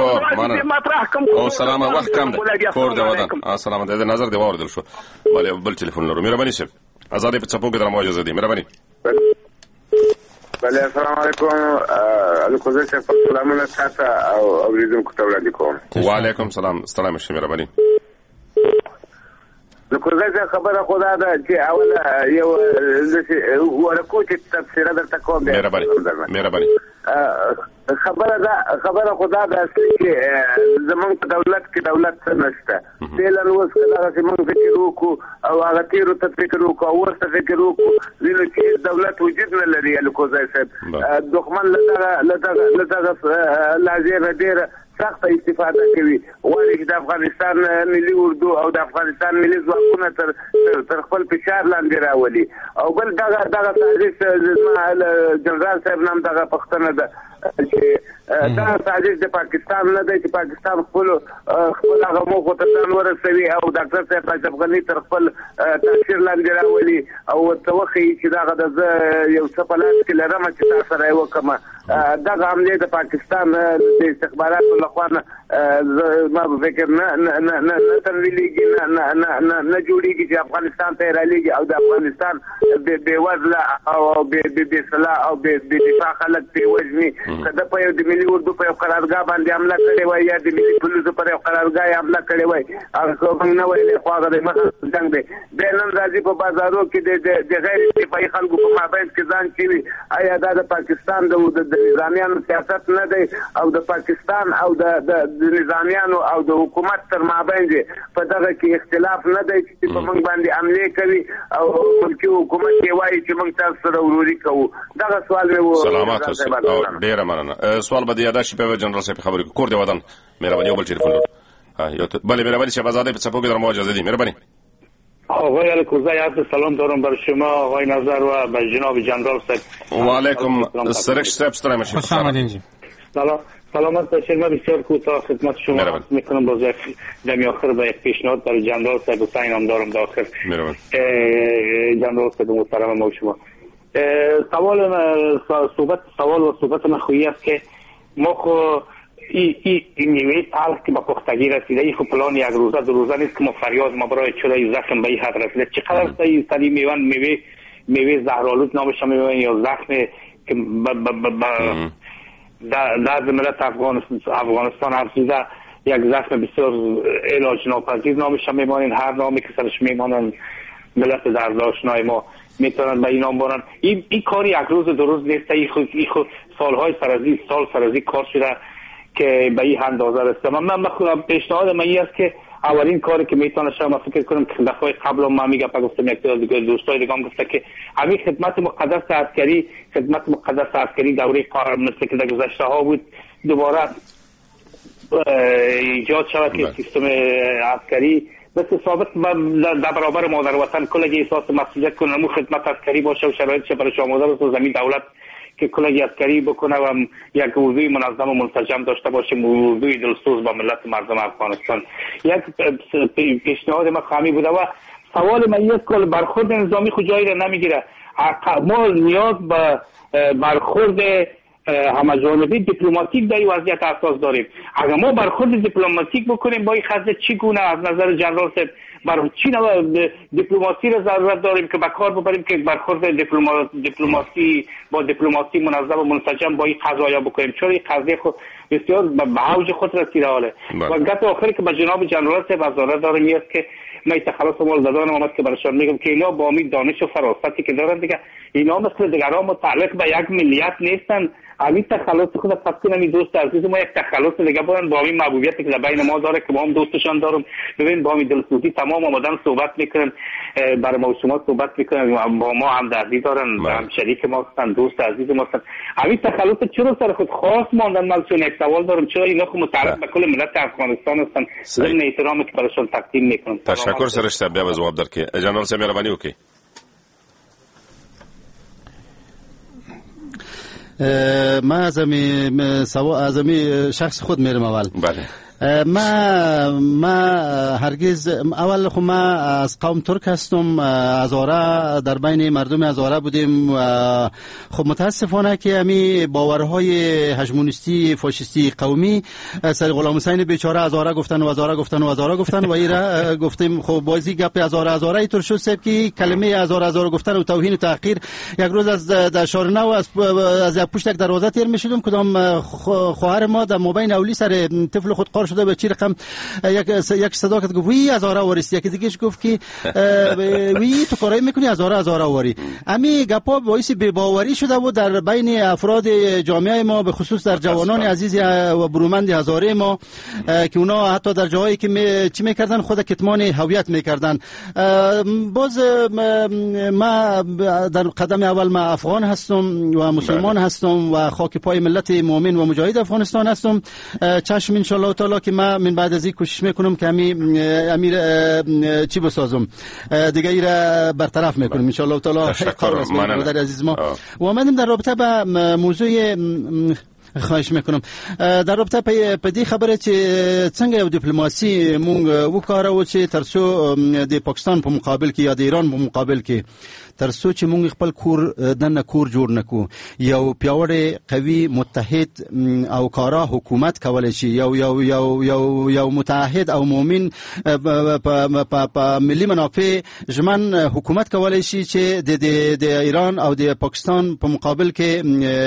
ډېر مطرح کوم او سلام وخت کم دی کور دی وطن. السلام د نظر دی واردل شو. بله بل تلیفون لرو. مهرباني صاحب آزادی په چپو کې درمو اجازه دی. مهرباني. بله السلام علیکم الوزیر صاحب سلامونه تاسو او اوریدونکو ته وړاندې کوم. وعلیکم سلام ستړی مشه. مهرباني. د کوزه خبره خدا ده چې اول یو ورکو چې تفسیر درته کوم. مهرباني مهرباني. خبره ده خبره خدا ده چې زمونږ په دولت کې دولت څه نشته. فعلا اوس کله چې موږ فکر وکړو او هغه تیرو ته فکر وکړو او ورته فکر وکړو وینو چې دولت وجود نه لري. الکوزای صاحب دښمن لدغه لدغه لازمه ډیره سخت استفاده کوي. وایي چې د افغانستان ملي اردو او د افغانستان ملي ځواکونه تر تر خپل فشار لاندې راولي. او بل دغه دغه سازش جنرال صاحب نام دغه پښتنه ده چې دا سازش د پاکستان نه دی چې پاکستان خپل خپل هغه موخو ته ځان ورسوي او ډاکټر صاحب اشرف غني تر خپل تاثیر لاندې راولي او ورته وښیي چې دغه د یو څه په لاس کې لرم چې تاسو سره یې وکړم دغه حمله د پاکستان د استخباراتو لخوا ما په فکر نه نه نه نه تنویلېږي نه نه نه نه جوړېږي چې افغانستان ته رالېږي او د افغانستان بې وزله او بې سلاح او بې دفاع خلک پرې وژني. که ده په یو د ملي اردو په یو قرارګاه باندې حمله کړې وای یا د ملي پولیسو پر یو قرارګاه یې حمله کړې وای هغه موږ نه ویلې خو هغه د مخه جنګ دی. بیا نن راځي په بازارو کې د غیر دفاعي خلکو په مابین کې ځان چوي. آیا دا د پاکستان د نظامیانو سیاست نه دی او د پاکستان او د نظامیانو او د حکومت تر مابین دی په دغه کې اختلاف نه دی چې په موږ باندې حملې کوي او ملکي حکومت یې وایي چې موږ تاسو سره وروري کوو. دغه سوال مې و. سلامات اوسئ. ډېره مننه. سوال به د یاداشت په جنرال صاحب خبرې کور دی وطن مهرباني یو بل ټلیفون یو بله مهرباني شهبازاده په څپو کې در ما اجازه دید. مهرباني. آقای الکوزه عرض سلام دارم بر شما آقای نظر و به جناب جنرال صاحب. و علیکم سرک صاحب سترم باشید. خوش آمدید. سلام سلامت باشید. من بسیار کوتاه خدمت شما عرض میکنم. باز دمی آخر به یک پیشنهاد برای جنرال صاحب حسین هم دارم داخل. مهربان. جنرال صاحب محترم ما شما. سوال صحبت سوال و صحبت من خویی است که ما خو این ای این نیوی تلخ که با پختگی رسیده ای خب پلان یک روزه دو روزه نیست که ما فریاد ما برای شده ای زخم به این حد رسیده. چقدر سایی سری میوان میوه میوه زهرالود نامش میوه یا زخم که در ملت افغانستان افزوده یک زخم بسیار علاج ناپذیر نامش میمانین. هر نامی که سرش میمانن ملت درداشنای ما میتونن به این نام بارن. این این کاری یک روز دو روز نیست. این خود این خود سالهای سرازی سال سرازی کار شده که به این اندازه رسیده. من من خودم پیشنهاد من این است که اولین کاری که میتونه شما فکر کنم که دفعه قبل ما میگم گفتم یک دیگه دوستای دیگه هم گفته که همین خدمت مقدس عسکری خدمت مقدس عسکری دوره قرار مثل که در گذشته ها بود دوباره ایجاد شود که سیستم عسکری مثل ثابت در برابر مادر وطن کلگی احساس مسئولیت کنه. مو خدمت عسکری باشه و شرایطش برای آماده باشه زمین دولت که کلگی عسکری بکنه و یک اردوی منظم و منسجم داشته باشه. اردوی دلسوز با ملت مردم افغانستان. یک پیشنهاد من خامی بوده و سوال من یک کل برخورد نظامی خود جایی را نمیگیره. ما نیاز به برخورد همه جانبی دیپلماتیک در این وضعیت اساس داریم. اگر ما برخورد دیپلماتیک بکنیم با این خزه چی گونه از نظر جنرال صاحب بر چی نوع دیپلماسی را ضرورت داریم که به کار ببریم که برخورد دیپلما... دیپلماسی با دیپلماسی منظم و منسجم با این قضایا بکنیم. چون این قضیه خود بسیار به اوج خود رسیده حاله. و گپ آخری که به جناب جنرال صاحب وزارت دارم این است که من تخلص مال دادانم آمد که برشان میگم که اینا با امید دانش و فراستی که دارن دیگه اینا مثل دیگران متعلق به یک ملیت نیستن. همین تخلص خود پس کنم این دوست عزیز ما یک تخلص دیگه بودن با همین محبوبیتی که در بین ما داره که با هم دوستشان دارم. ببین با همین دلسوزی تمام آمدن صحبت میکنن برای ما شما صحبت میکنن با ما هم دردی دارن هم شریک ما هستن دوست عزیز ما هستن. همین تخلص چرا سر خود خاص ماندن؟ من چون یک سوال دارم چرا اینا خود متعلق به کل ملت افغانستان هستن ضمن احترامی که براشون تقدیم میکنن. تشکر سرش بیا به جواب در که جنرال صاحب مهربانی وکړئ. ما از امی سوا از امی شخص خود میرم اول. بله. ما ما هرگز اول خو ما از قوم ترک هستم. هزاره در بین مردم هزاره بودیم و خب متاسفانه که امی باورهای هژمونیستی فاشیستی قومی سر غلام حسین بیچاره هزاره گفتن و هزاره گفتن و هزاره گفتن و ایرا گفتیم خب بازی گپ هزاره هزاره اینطور شد سب که کلمه هزاره هزاره گفتن و توهین و تحقیر. یک روز از در شارنو از از پشت یک دروازه تیر میشدم کدام خواهر ما در مابین اولی سر طفل خود قار شده به چی رقم یک یک صدا کرد گفت وی هزاره وریست. یکی دیگهش گفت که وی تو کارایی میکنی هزاره هزاره وری. امی گپا باعث بی باوری شده بود در بین افراد جامعه ما به خصوص در جوانان عزیز و برومند هزاره ما که اونا حتی در جاهایی که می چی میکردن خود کتمان هویت میکردن. باز ما در قدم اول ما افغان هستم و مسلمان هستم و خاک پای ملت مؤمن و مجاهد افغانستان هستم. چشم ان شاء الله تعالی که ما من بعد از این کوشش میکنم که امی امیر چی بسازم دیگه ای را برطرف میکنم ان شاء الله تعالی. تشکر. برادر عزیز ما و آمدیم در رابطه با موضوع خواهش میکنم. در رابطه په دې خبره چې څنګه یو ډیپلوماسي مونږ وکړو چې ترڅو د پاکستان په مقابل کې یا د ایران په مقابل کې ترڅو چې مونږ خپل کور دنه کور جوړ نکو، یو پیاوړی قوي متحد او کارا حکومت کولای شي، یو یو یو یو یو متحد او مؤمن په ملي منافع ژمن حکومت کولای شي چې د د ایران او د پاکستان په مقابل کې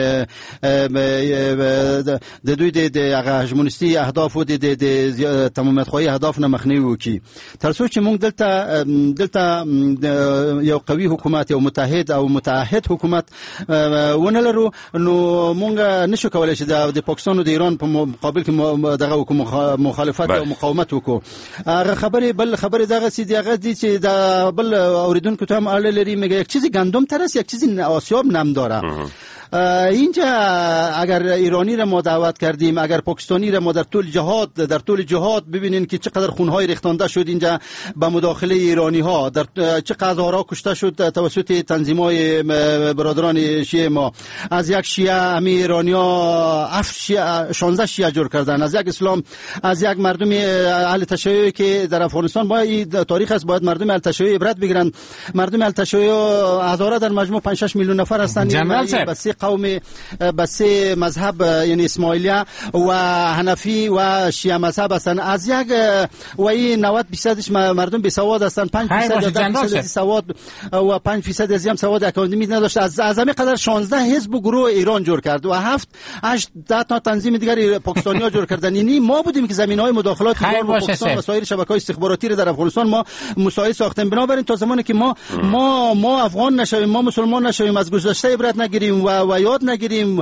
د دوی د هغه هژمونیستي اهداف او د تمامیت خواهی اهداف نه مخنیوي وکړي. ترڅو چې مونږ دلته دلته یو قوي حکومت، یو متحد او متعهد حکومت ونه لرو، نو مونږ نشو کولای چې د پاکستان او د ایران په مقابل کې دغه مخالفت او مقاومت وکړو. هغه خبره بل خبره دغه سي دغه دي چې د بل اوریدونکو ته هم اړه لري، میگه یک چیزی گندم ترس، یک چیزی آسیاب نم داره. اینجا اگر ایرانی را ما دعوت کردیم، اگر پاکستانی را ما در طول جهاد در طول جهاد ببینین که چقدر خونهای ریختانده شد اینجا با مداخله ایرانی ها، در چقدر هزارها کشته شد توسط تنظیم‌های برادران شیعه ما. از یک شیعه امی ایرانی‌ها هفت شیعه شانزده شیعه جور کردن، از یک اسلام، از یک مردم اهل تشیع که در افغانستان با این تاریخ است، باید مردم اهل تشیع عبرت بگیرن. مردم اهل تشیع هزاره در مجموع پنج شش میلیون نفر هستند، بس قوم بس مذهب یعنی اسماعیلیه و حنفی و شیعه مذهب هستند. از یک و این نود درصدش مردم بی سواد هستند، پنج درصد سواد و پنج درصد از هم سواد اکادمی نداشت. از از همین قدر شانزده حزب و گروه ایران جور کرد و هفت هشت ده تا تنظیم دیگر پاکستانی‌ها جور کردن. یعنی ما بودیم که زمینه‌های مداخلات ایران و پاکستان و سایر شبکه‌های استخباراتی را در افغانستان ما مساعد ساختیم. بنابراین تا زمانی که ما ما ما افغان نشویم، ما مسلمان نشویم، از گذشته عبرت نگیریم و و یاد نگیریم و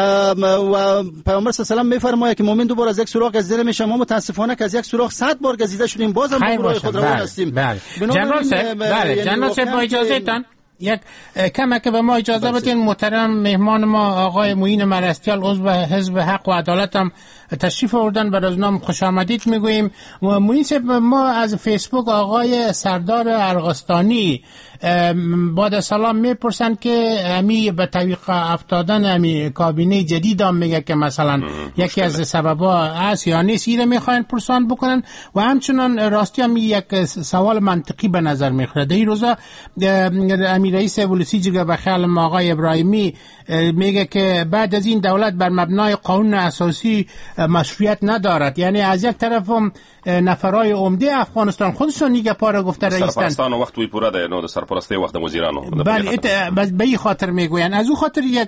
پیامبر صلی الله علیه و میفرماید که مؤمن دو بار از یک سوراخ گزیده میشه، ما متاسفانه که از یک سوراخ صد بار گزیده شدیم، بازم به راه خود روان هستیم. جنرال صاحب، بله جنرال صاحب با اجازه تان یک کمک به ما اجازه بدین. محترم مهمان ما آقای معین مرستیال عضو حزب حق و عدالت هم تشریف آوردن، بر از نام خوش آمدید میگوییم. معین صاحب، ما از فیسبوک آقای سردار ارغستانی بعد سلام میپرسند که امی به طریق افتادن امی کابینه جدید هم میگه که مثلا یکی از سببا است یا نیست، ایره میخواین پرسان بکنن و همچنان راستی هم یک سوال منطقی به نظر میخوره. این روزا امی رئیس ولسی جرگه به خیال آقای ابراهیمی میگه که بعد از این دولت بر مبنای قانون اساسی مشروعیت ندارد، یعنی از یک طرف هم نفرای عمده افغانستان خودشون نیگه پاره گفته رئیسن سرپرستان وقت وی پوره ده، نو د سرپرستی وقت وزیرانو. بله به این خاطر میگوین. از اون خاطر یک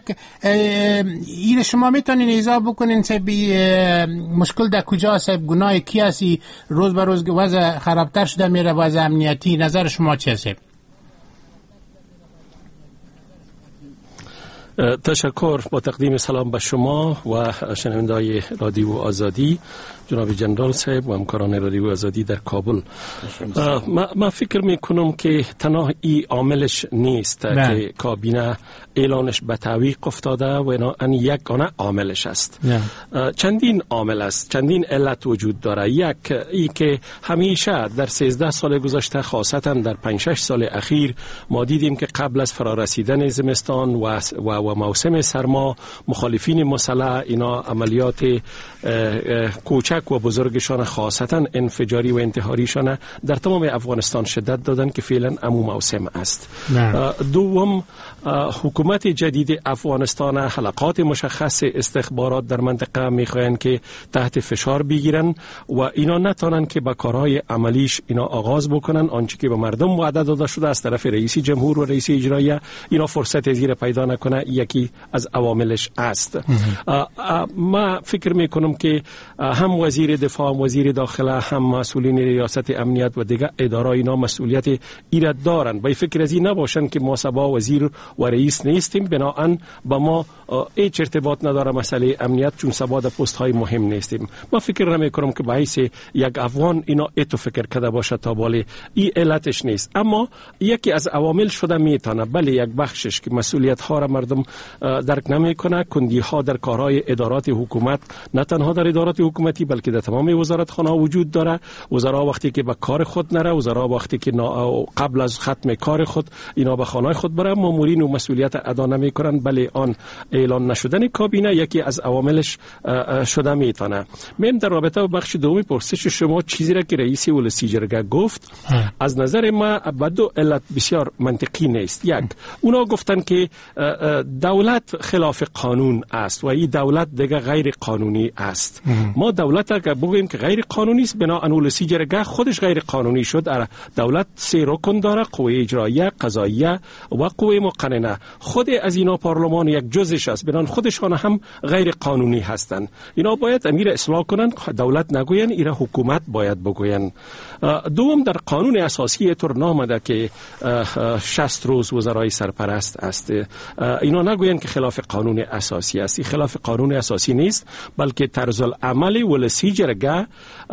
این شما میتونین ایزا بکنین صاحب مشکل در کجا صاحب، گناه کی هستی؟ روز به روز وضع خرابتر شده میره، وضع امنیتی. نظر شما چیه صاحب؟ تشکر. با تقدیم سلام به شما و شنونده‌های رادیو آزادی، جناب جنرال صاحب و همکاران رادیو آزادی در کابل. ما, ما فکر میکنم که تنها ای عاملش نیست که کابینه اعلانش به تعویق افتاده و ان یگانه عاملش است. چندین عامل است، چندین علت وجود داره. یک ای که همیشه در سیزده سال گذشته، خاصتا در پنج شش سال اخیر، ما دیدیم که قبل از فرارسیدن زمستان و و, و موسم سرما، مخالفین مسلح اینا عملیات کوچک و بزرگشان، خاصتا انفجاری و انتحاریشان، در تمام افغانستان شدت دادن که فعلا امو موسم است. دوم، حکومت جدید افغانستان حلقات مشخص استخبارات در منطقه میخواین که تحت فشار بگیرن و اینا نتونن که با کارهای عملیش اینا آغاز بکنن. آنچه که به مردم وعده داده شده از طرف رئیس جمهور و رئیس اجرایی، اینا فرصت زیر پیدا نکنه، یکی از عواملش است. ما فکر میکنم که هم وزیر دفاع، هم وزیر داخله، هم مسئولین ریاست امنیت و دیگر اداره اینا مسئولیت ایراد دارن. با فکر از این نباشن که ما سبا وزیر و رئیس نیستیم، بنابراین با ما هیچ ارتباط نداره مسئله امنیت، چون سبا در پست های مهم نیستیم. ما فکر نمی کنم که باعث یک افغان اینا اتو فکر کرده باشه تا بالی این علتش نیست. اما یکی از عوامل شده میتونه بله یک بخشش که مسئولیت ها را مردم درک نمیکنه. کندی ها در کارهای ادارات حکومت نه تنها در ادارات حکومتی بلکه در تمام وزارتخانه وجود داره. وزرا وقتی که به کار خود نره، وزرا وقتی که قبل از ختم کار خود اینا به خانه خود بره، مامورین و مسئولیت ادا نمیکنن، بله آن اعلان نشدن کابینه یکی از عواملش شده میتونه. من در رابطه با بخش دومی پرسش شما چیزی را که رئیس ولسی جرگه گفت از نظر ما به دو علت بسیار منطقی نیست. یک، اونا گفتن که دولت خلاف قانون است و این دولت دیگه غیر قانونی است. ما دولت اگر بگوییم که غیر قانونی است، بنابراین ولسی جرگه خودش غیر قانونی شد. دولت سه رکن داره: قوه اجراییه، قضاییه و قوه مقننه. خود از اینا پارلمان یک جزش است، بنابراین خودشان هم غیر قانونی هستند. اینا باید امیر اصلاح کنن، دولت نگوین، اینا حکومت باید بگوین. دوم، در قانون اساسی طور نامده که شصت روز وزرای سرپرست است. اینا نگوین که خلاف قانون اساسی است. این خلاف قانون اساسی نیست، بلکه طرز العمل ولسی جرگه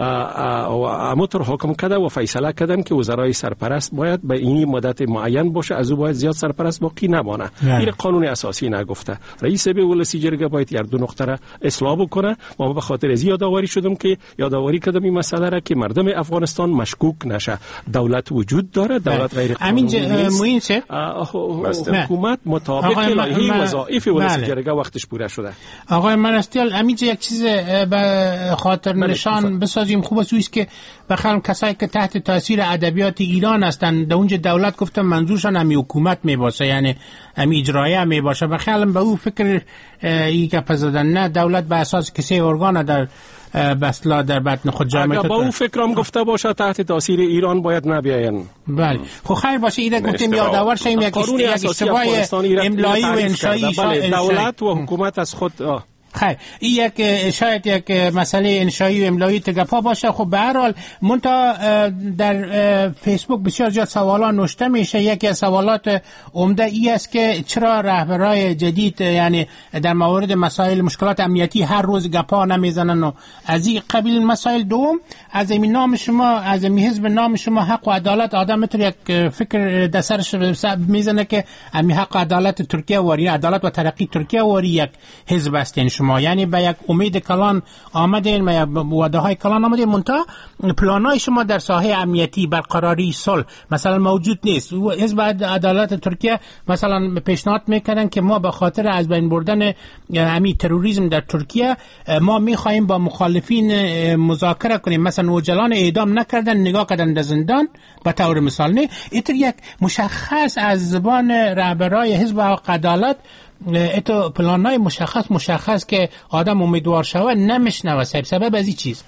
امر حکم کرده و فیصله کردن که وزرای سرپرست باید به این مدت معین باشه، از او باید زیاد سرپرست باقی نمانه. این قانون اساسی نگفته. رئیس به ولسی جرگه باید هر دو نقطه را اصلاح بکنه. ما به خاطر از یادآوری شدم که یادآوری کردم این مسئله را که مردم افغانستان مشکوک نشه. دولت وجود داره، دولت غیر قانونی نیست. حکومت مطابق لایحه وظایف ولسی جرگه وقتش پوره شده. آقای مرستیال، همینجا یک چیز به خاطر نشان بسازیم. خوب است که بخیر کسایی که تحت تاثیر ادبیات ایران هستند در اونجا دولت گفتم منظورشان همی حکومت می باشه، یعنی همی اجرایه می باشه. بخیر به او فکر ای که پزدن نه دولت به اساس کسی ارگان در بسلا در بطن خود جامعه اگر با او فکرام گفته باشه تحت تاثیر ایران باید نبیاین. بله خب خیر باشه. اینا گفتیم یادآور شیم یک اشتباه املایی و انشایی. دولت و حکومت از خود خیر این یک شاید یک مسئله انشایی و املایی تگپا باشه. خب به هر حال منتها در فیسبوک بسیار زیاد سوالات نوشته میشه. یکی از سوالات عمده ای است که چرا رهبرای جدید یعنی در مورد مسائل مشکلات امنیتی هر روز گپا نمیزنن و از این قبیل مسائل. دوم، از این نام شما، از این حزب نام شما حق و عدالت، آدم میتونه یک فکر در سرش میزنه که امی حق و عدالت ترکیه واری، عدالت و ترقی ترکیه واری یک حزب است. یعنی شما یعنی به یک امید کلان آمدین، به وعده های کلان آمدین، منتها پلانای شما در ساحه امنیتی برقراری صلح مثلا موجود نیست. حزب عدالت ترکیه مثلا پیشنهاد میکنن که ما به خاطر از بین بردن همین تروریسم در ترکیه ما میخواهیم با مخالفین مذاکره کنیم، مثلا نوجوان اعدام نکردن نگاه کردن در زندان به طور مثال. نه اینطور یک مشخص از زبان رهبرای حزب عدالت اتو پلانای مشخص مشخص که آدم امیدوار شود نمیشنوه. سبب از این چیز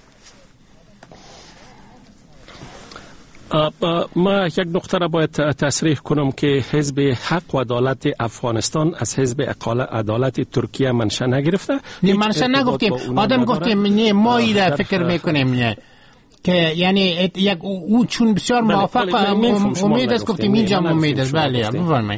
ما یک نقطه را باید تصریح کنم که حزب حق و عدالت افغانستان از حزب عدالت ترکیه منشأ نگرفته. نه منشأ نگفتیم، آدم گفتیم نه ما ایره فکر میکنیم نه که یعنی یک او چون بسیار موافق امید است گفتیم اینجا امید است. بله بفرمایید.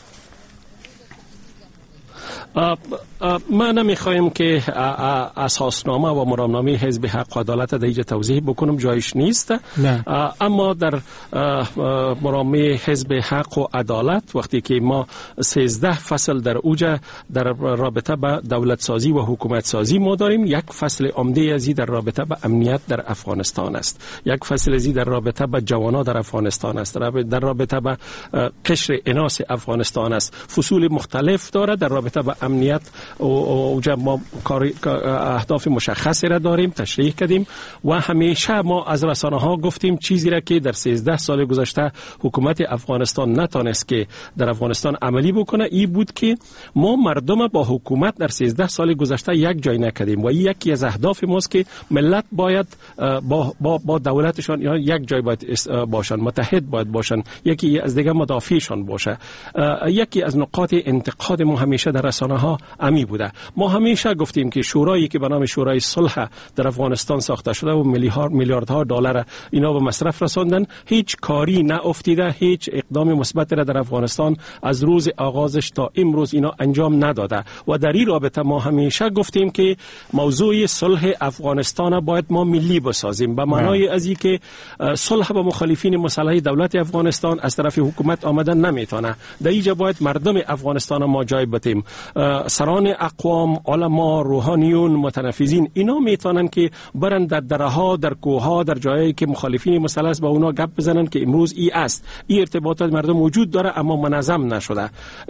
ما نمیخوایم که اساسنامه و مرامنامه حزب حق و عدالت در اینجا توضیح بکنم، جایش نیست. اما در مرامنامه حزب حق و عدالت وقتی که ما سیزده فصل در اوجه در رابطه با دولت سازی و حکومت سازی ما داریم، یک فصل عمده ازی در رابطه با امنیت در افغانستان است، یک فصل ازی در رابطه با جوانا در افغانستان است، در رابطه با قشر اناس افغانستان است. فصول مختلف داره در رابطه با امنیت و اوجه ما اهداف مشخصی را داریم، تشریح کردیم و همیشه ما از رسانه ها گفتیم چیزی را که در سیزده سال گذشته حکومت افغانستان نتانست که در افغانستان عملی بکنه ای بود که ما مردم با حکومت در سیزده سال گذشته یک جای نکردیم و یکی از اهداف ماست که ملت باید با, با, با دولتشان یا یک جای باید باشن، متحد باید باشن، یکی از دیگه مدافعشان باشه. یکی از نقاط انتقاد ما همیشه در رسانه ها امی بوده. ما همیشه گفتیم که شورایی که به نام شورای صلح در افغانستان ساخته شده و میلیاردها دلار اینا به مصرف رساندن، هیچ کاری نه افتیده، هیچ اقدام مثبت را در افغانستان از روز آغازش تا امروز اینا انجام نداده و در این رابطه ما همیشه گفتیم که موضوع صلح افغانستان باید ما ملی بسازیم، به معنای از این که صلح با مخالفین مسلح دولت افغانستان از طرف حکومت آمدن نمیتونه. در اینجا باید مردم افغانستان ما جای بدیم، سران اقوام، علما، روحانیون، متنفذین اینا میتونن که برن در درها، در کوهها، در جایی که مخالفین مسلح با اونا گپ بزنن که امروز ای است. این ارتباطات مردم وجود داره اما منظم نشده.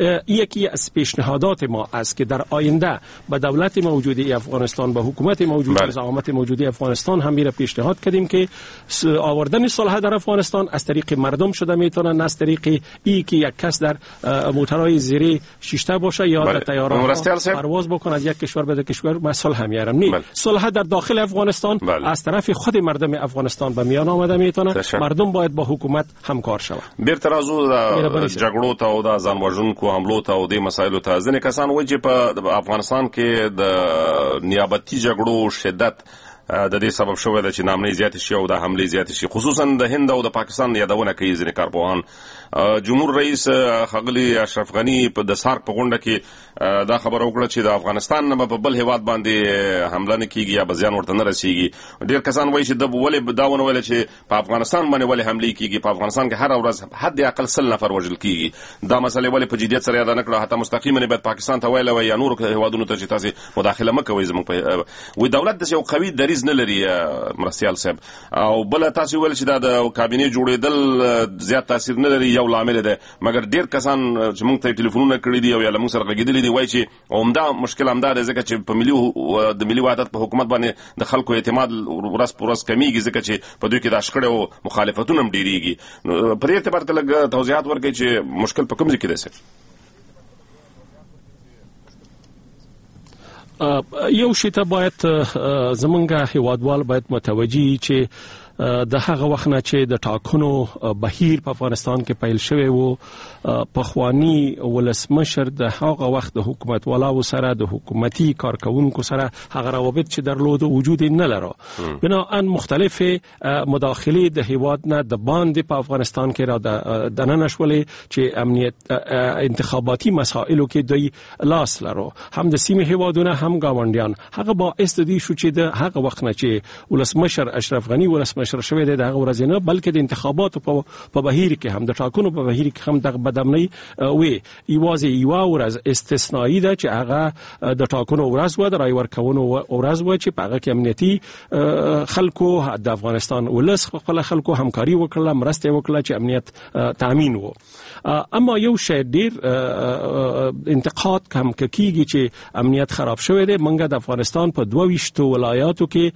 یکی از پیشنهادات ما است که در آینده به دولت موجودی افغانستان، به حکومت موجود، به زعامت موجودی افغانستان هم میره پیشنهاد کردیم که آوردن صلح در افغانستان از طریق مردم شده میتونن، از طریق ای که یک کس در موترهای زیری شیشته باشه یا در طیاره پرواز بکنه از یک کشور به کشور. ما صلح میارم نی صلح در داخل افغانستان بله. از طرف خود مردم افغانستان به میان آمده میتونه. مردم باید با حکومت همکار شوه. بیرته راځو د جګړو ته او د ځان وژونکو حملو ته او د مسایلو ته ځینې کسان وایي چې په افغانستان کې د نیابتي جګړو شدت د دې سبب شوی دی چې نامنۍ زیاتې شي او د حملې زیاتې شي، خصوصا د هند او د پاکستان یادونه کوي ځینې کارپوهان. جمهور رئیس ښاغلي اشرف غني په د سارک په غونډه کې دا خبره وکړه چې د افغانستان نه په بل هیواد باندې حمله نه کیږي یا به زیان ورته نه رسیږي. ډېر کسان وایي چې د ولې دا ونه ویل چې په افغانستان باندې ولې حملې کیږي، په افغانستان کې هر ورځ حد اقل سل نفر وژل کیږي. دا مسله ولې په جدیت سره یاد نه کړه، حتی مستقیما باید پاکستان ته ویل وای یا نور هیوادونو ته چې تاسو مداخله مکوئ زموږ په وی دولت د یو قوي دریځ نه لري مرستیال صاحب. او بل تاسو ویل چې دا د کابینه جوړېدل زیات تاثیر نه لري، یو لامل دی، مګر ډیر کسان چې موږ ته ټلیفونونه کړي دي او یا موږ سره غږیدلي دي وایي چې عمده مشکل همدا دی ځکه چې په ملي د ملي وحدت په حکومت باندې د خلکو اعتماد ورځ په ورځ کمیږي ځکه چې په دوی کې د شخړې او مخالفتونه هم ډیریږي. په دې اعتبار ته لږ توضیحات ورکړئ چې مشکل په کوم ځای کې دی. یو شی ته باید زمونږ هیوادوال باید متوجي چې د هغه وخت نه چې د ټاکنو بهیر په افغانستان کې پیل شوی وو، پخوانی ولسمشر د هغه وخت د حکومت والاو سره، د حکومتي کارکونکو سره هغه روابط چې درلود وجود نه لري. بناءً مختلف مداخله د هیواد نه د باندې په افغانستان کې را د نن شولې چې امنیت انتخاباتي مسائلو کې دوی لاس لري، هم د سیمه هیوادونه هم گاونډیان. هغه باعث دی شو چې د هغه وخت نه چې ولسمشر اشرف غني ولسمشر مشر شوی دی د هغه ورځ نه بلکې د انتخاباتو په بهیر کې هم د ټاکنو په بهیر کې هم د بدامنۍ وي. یوازې یو ورځ استثنایی ده چې هغه د ټاکنو ورځ و، د رای ورکونو ورځ و چې په هغه کې امنیتي خلکو د افغانستان ولس خپل خلکو همکاري وکړه، مرسته وکړه چې امنیت تامین وو. اما یو شی ډیر انتقاد کم کیږي چې امنیت خراب شوی دی. منګه د افغانستان په دوه ویشت ولایاتو کې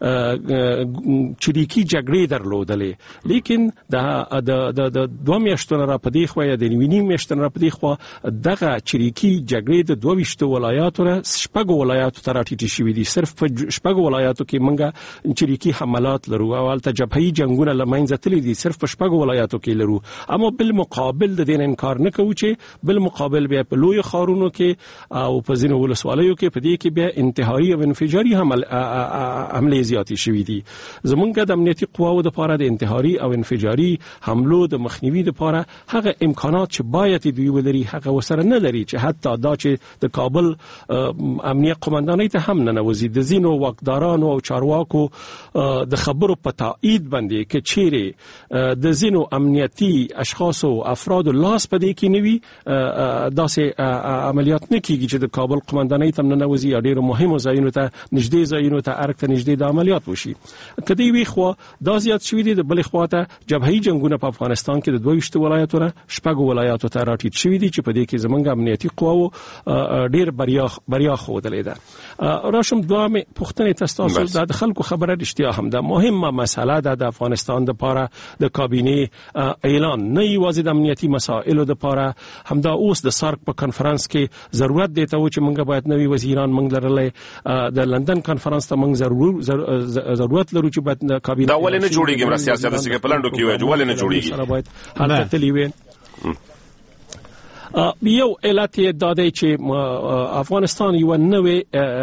چریکي جګړې درلودلې، لیکن د د د دوه میاشتو را پدې خو یا د نیوینی میاشتو را پدې خو دغه چریکي جګړې د دوه ویشت ولایاتو را شپږ ولایاتو ته راټیټې شوې دي. صرف په شپږ ولایاتو کې منګه چریکي حملات لرو او البته جبهي جنگونه لمنځه تللي دي، صرف په شپږ ولایاتو کې لرو. اما بل مقابل د دین انکار نه کوو چې بل مقابل بیا په لوی خارونو کې او په ځینو ولسوالیو کې په دې کې بیا انتحاري او انفجاري حمل حملې زیاتې شوې دي. زمونږ د امنیتي قواو د لپاره د انتحاري او انفجاري حملو د مخنیوي لپاره هغه امکانات چې باید دوی ولري هغه وسره نه لري، چې حتی دا چې د کابل امنیت قومندانۍ ته هم نه نوځي. د ځینو واکدارانو او چارواکو د خبرو په تایید باندې کې چیرې د ځینو امنیتي اشخاص او افراد لاس په دې کې نوي داسې عملیات نه کیږي چې د کابل قومندانۍ ته نه نوځي یا ډېر مهمو ځایونو ته نږدې ځایونو ته ارګ ته نږدې د عملیات وشي. کدی وی خو دا زیات شوی دی. د بل خواته جبهي جنگونه په افغانستان کې د دوه ویشت ولایاتو را شپږ ولایاتو ته راټیټ شوی دي چې په دې کې زمونږ امنیتي قواو ډېر بریا بریا ښودلې ده. راشم دوه پښتنې تاسو د خلکو خبره رښتیا هم ده مهمه مسله ده د افغانستان د لپاره د کابینه اعلان نه یوازې د امنیتي مسایلو د لپاره، همدا اوس د سارک په کانفرنس کې ضرورت دی ته چې موږ باید نوي وزیران موږ لرلې. د لندن کانفرنس ته موږ ضرور ضرورت لرو چې باید کابینه دا ولې نه جوړیږي مرسیاسي د سګ پلانډو کې وایي ولې نه جوړیږي. سره باید حرکت لیوي یو علت داده چې افغانستان یو نوې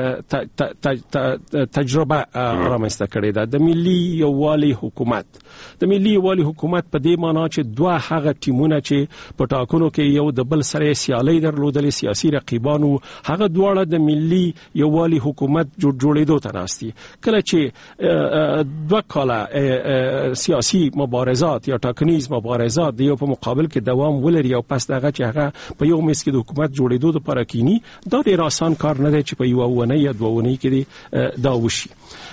تجربه رامنځته کړې ده د ملي یووالي حکومت. د ملي یووالي حکومت په دې معنی چې دوه هغه ټیمونه چې په ټاکنو کې یو د بل سره سیالي درلودلې سیاسي رقیبانو هغه دواړه د ملي یووالي حکومت جوړ جوړېدو ته راستي. کله چې دوه کاله سیاسي مبارزات یا ټاکنیز مبارزات د یو په مقابل کې دوام ولري او پس دغه چې هغه په یو میز کې د حکومت جوړېدو لپاره کینی دا ډېر آسان کار نه دی چې په یو ونه یا دوه ونې کې دا وشي.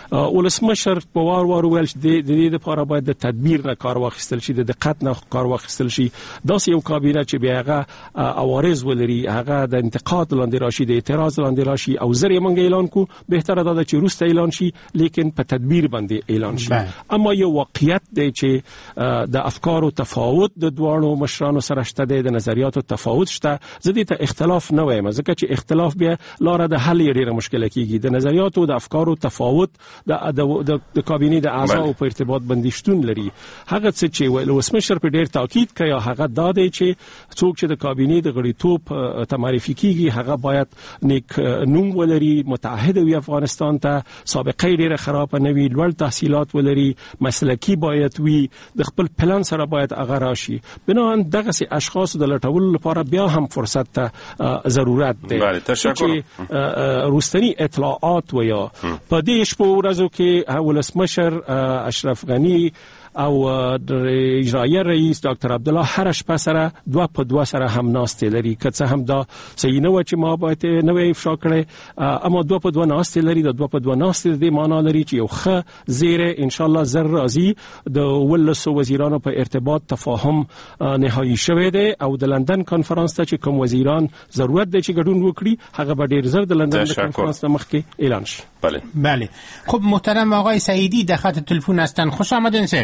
ولسمشر په وار وار ویل چې د دې لپاره باید د تدبیر نه کار واخیستل شي، د دقت نه کار واخیستل شي. دا یو کابینه چې بیا هغه عوارض ولري، هغه د انتقاد لاندې راشي، د اعتراض لاندې راشي او زری موږ اعلان کو بهتره ده چې روسته اعلان شي لیکن په تدبیر باندې اعلان شي. اما یو واقعیت دی چې د افکارو تفاوت د دواړو مشرانو سره شته، د نظریاتو تفاوت شته. زه دې ته اختلاف نه وایم ځکه چې اختلاف بیا لاره د حل ډیره مشکله کیږي. د نظریاتو د افکارو تفاوت د د کابینې د اعضاء په ارتباط باندې شتون لري. هغه څه چې ولسمشر په ډیر تاکید کوي هغه دا دی چې څوک چې د کابینې د غړیتوب ته معرفي کیږي هغه باید نیک نوم ولري، متعهد وي افغانستان ته، سابقه ډیره خراب نه وي، لوړ تحصیلات ولري، مسلکی باید وي، د خپل پلان سره باید هغه راشي. بنان دغه سي اشخاص د لټولو لپاره بیا هم فرصت ته ضرورت دی. بله تشکر. روستنی اطلاعات و یا په دې شپو ورځو کې ولسمشر اشرف غنی او اجرایه رئیس ډاکټر عبدالله هر شپه سره دوه په دوه سره هم ناستې لري. که څه هم دا صحیح نه و چې ما باید نه وي افشا کړی، اما دوه په دوه ناستې لري. د دوه په دوه ناستې د دې معنا لري چې یو ښه زیره ان شاء الله زر راځي. د ولسو وزیرانو په ارتباط تفاهم نهایی شوی دی او د لندن کانفرنس ته چې کوم وزیران ضرورت دی چې ګډون وکړي هغه به ډیر زر د لندن کانفرنس مخکې اعلان شي. بله بله. خب محترم آقای سعیدی در خط تلفن هستند. خوش آمدین صاحب.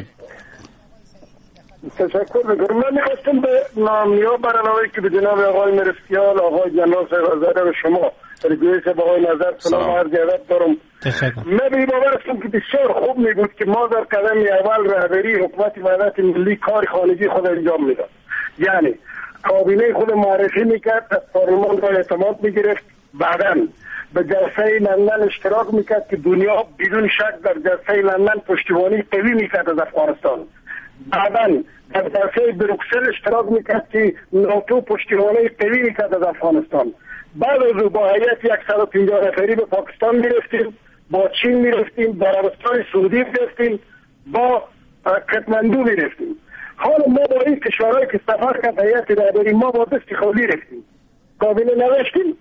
تشکر میکنم. من میخواستم به نامیا برنامه‌ای که به جناب آقای مرستیال، آقای جناب صاحب شما رجوعی صاحب آقای نظر سلام عرض ادب دارم. من به باور هستم که بسیار خوب میبود که ما در قدم اول رهبری حکومت وحدت ملی کار خارجی خود انجام میداد. یعنی کابینه خود معرفی میکرد، از پارلمان را اعتماد میگرفت، بعداً به جلسه لندن اشتراک میکرد که دنیا بدون شک در جلسه لندن پشتیبانی قوی میکرد از افغانستان. بعداً در جلسه بروکسل اشتراک میکرد که ناتو پشتیبانی قوی میکرد از افغانستان. بعد از او با هیئت صد و پنجاه نفری به پاکستان میرفتیم، با چین میرفتیم، با عربستان سعودی میرفتیم، با کتمندو میرفتیم. حالا ما با این کشورهایی که سفر کرد هیئت رهبری ما با دست خالی رفتیم، کابینه نوشتیم،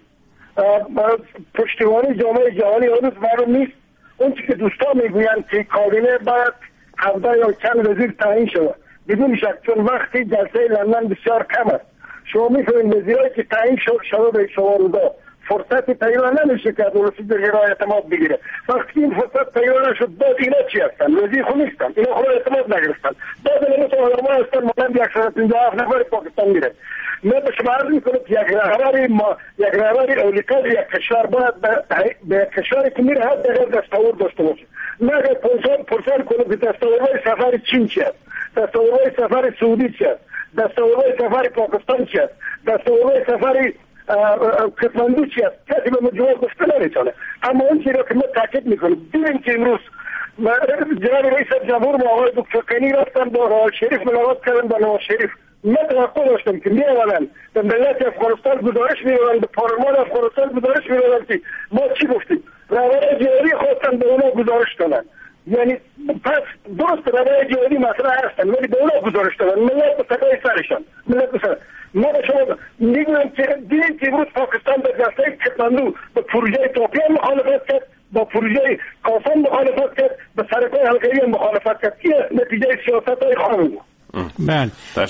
پشتیبانی جامعه جهانی هنوز معلوم نیست. اون که دوستان میگویند که کابینه باید هفده یا چند وزیر تعیین شود، بدون شک چون وقتی جلسه لندن بسیار کم است. شما میفهمید وزیرایی که تعیین شد شده به شما روزا فرصت تعیین نمیشه که از رسید غیر اعتماد بگیره. وقتی این فرصت تعیین نشد بعد اینا چی هستن؟ وزیر خود نیستن، اینا خود اعتماد نگرفتن. بعد اینا تو آدم‌ها هستن مانند صد و پنجاه و هفت نفر پاکستان میره. من به شما عرض میکنم که یک رهبری ما یک رهبری اولیقا یک کشور باید به کشوری که میره حد اگر دستاور داشته باشه. نه اگر پرسان پرسان کنه که دستاورهای سفر چین چی است، دستاورهای سفر سعودی چی است، دستاورهای سفر پاکستان چی است، دستاورهای سفر کتمندو چی است، کسی به من جواب گفته نمیتونه. اما اون چیزی که من تاکید میکنم دیدیم که امروز جناب رئیس جمهور با آقای دکتر غنی رفتن با نواز شریف ملاقات کردن با نواز شریف. من توقع داشتم که می‌آورن به ملت افغانستان گزارش می‌دادن، به پارلمان افغانستان گزارش می‌دادن که ما چی گفتیم. رهبر جهادی خواستن به اونا گزارش دادن. یعنی پس درست رهبر جهادی مطرح هستن ولی به اونا گزارش دادن. ملت به تکای سرشان. ملت به سر. ما به شما میگویم که دیدیم که امروز پاکستان به جلسه کتمندو به پروژه توپیان مخالفت کرد، با پروژه کافان مخالفت کرد، به سرکای حلقه‌ای مخالفت کرد. که نتیجه سیاست‌های خانم بود. بله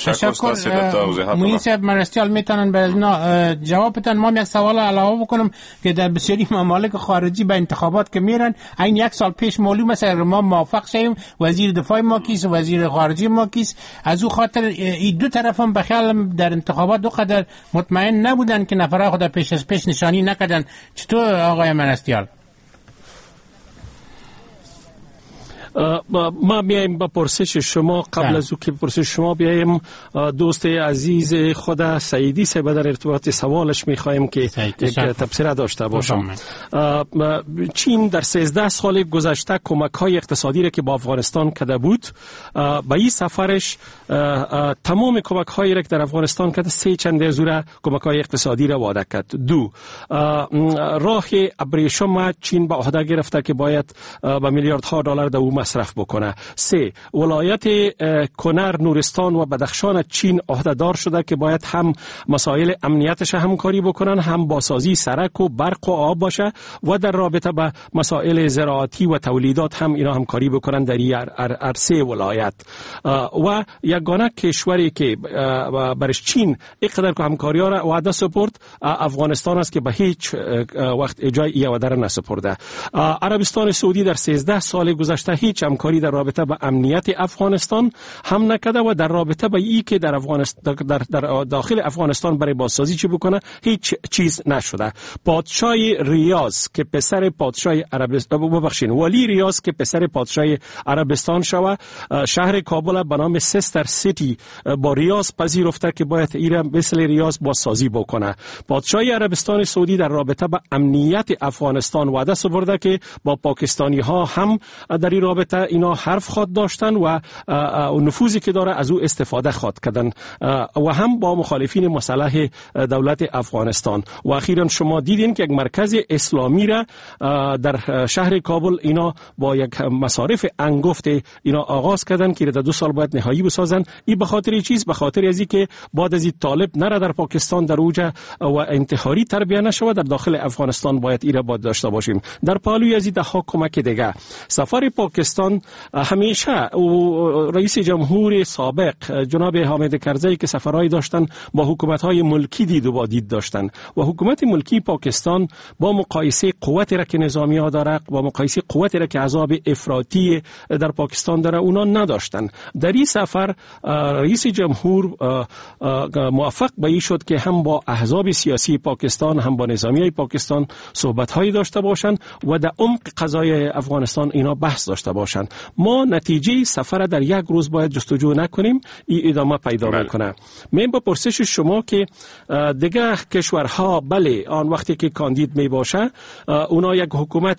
تشکر. موین صاحب مرستیال میتونن به اینا جواب بدن. ما یک سوال علاوه بکنم که در بسیاری ممالک خارجی به انتخابات که میرن این یک سال پیش معلوم است ما موافق شیم وزیر دفاع ما کیست، وزیر خارجه ما کیست. از او خاطر این دو طرف هم بخیال در انتخابات دو قدر مطمئن نبودن که نفرای خود پیش از پیش نشانی نکردن. چطور آقای مرستیال؟ ما میایم با پرسش شما. قبل از که پرسش شما بیایم دوست عزیز خود سعیدی صاحب در ارتباط سوالش میخوایم که یک تبصره داشته باشم. چین در سیزده سال گذشته کمک های اقتصادی را که با افغانستان کرده بود، با این سفرش تمام کمک هایی را که در افغانستان کرده سه چنده زوره کمک های اقتصادی را وعده کرد. دو، راه ابریشم چین به عهده گرفته که باید به میلیاردها دلار در او مصرف بکنه. سه، ولایت کنر، نورستان و بدخشان چین عهدهدار شده که باید هم مسائل امنیتش همکاری بکنن، هم بازسازی سرک و برق و آب باشه و در رابطه با مسائل زراعتی و تولیدات هم اینا همکاری بکنن در این عرصه ولایت. و یگانه کشوری که برش چین اینقدر که همکاری ها را وعده سپرد افغانستان است که به هیچ وقت اجای این وعده را نسپرده. عربستان سعودی در سیزده سال گذشته هیچ همکاری در رابطه با امنیت افغانستان هم نکرده و در رابطه با این که در افغانستان در, در داخل افغانستان برای بازسازی چی بکنه هیچ چیز نشده. پادشاه ریاض که پسر پادشاه عربستان ببخشید ولی ریاض که پسر پادشاه عربستان شوه، شهر کابل به نام سیستر سیتی با ریاض پذیرفته که باید ایره مثل ریاض بازسازی بکنه. پادشاه عربستان سعودی در رابطه با امنیت افغانستان وعده سپرده که با پاکستانی ها هم در این رابطه اینا حرف خواد داشتن و نفوذی که داره از او استفاده خواد کردن و هم با مخالفین مسلح دولت افغانستان. و اخیراً شما دیدین که یک مرکز اسلامی را در شهر کابل اینا با یک مصارف انگفت اینا آغاز کردن که در دو سال باید نهایی بسازن. این به خاطر چیز؟ به خاطر ازی که بعد از این طالب نره در پاکستان در اوج و انتحاری تربیه نشود، در داخل افغانستان باید ایره باید داشته باشیم. در پالوی از این ده ها کمک دیگه سفر پاکستان همیشه رئیس جمهور سابق جناب حامد کرزی که سفرهای داشتن با حکومت‌های ملکی دید و با دید داشتن و حکومت ملکی پاکستان با مقایسه قوت را که نظامی ها داره با مقایسه قوت را که عذاب افراطی در پاکستان داره اونا نداشتن. در این سفر رئیس جمهور موفق به این شد که هم با احزاب سیاسی پاکستان هم با نظامی های پاکستان صحبت هایی داشته باشند و در عمق قضای افغانستان اینا بحث داشته باشند. ما نتیجه سفر در یک روز باید جستجو نکنیم، این ادامه پیدا میکنه. من با پرسش شما که دیگه کشورها بله آن وقتی که کاندید می باشه اونا یک حکومت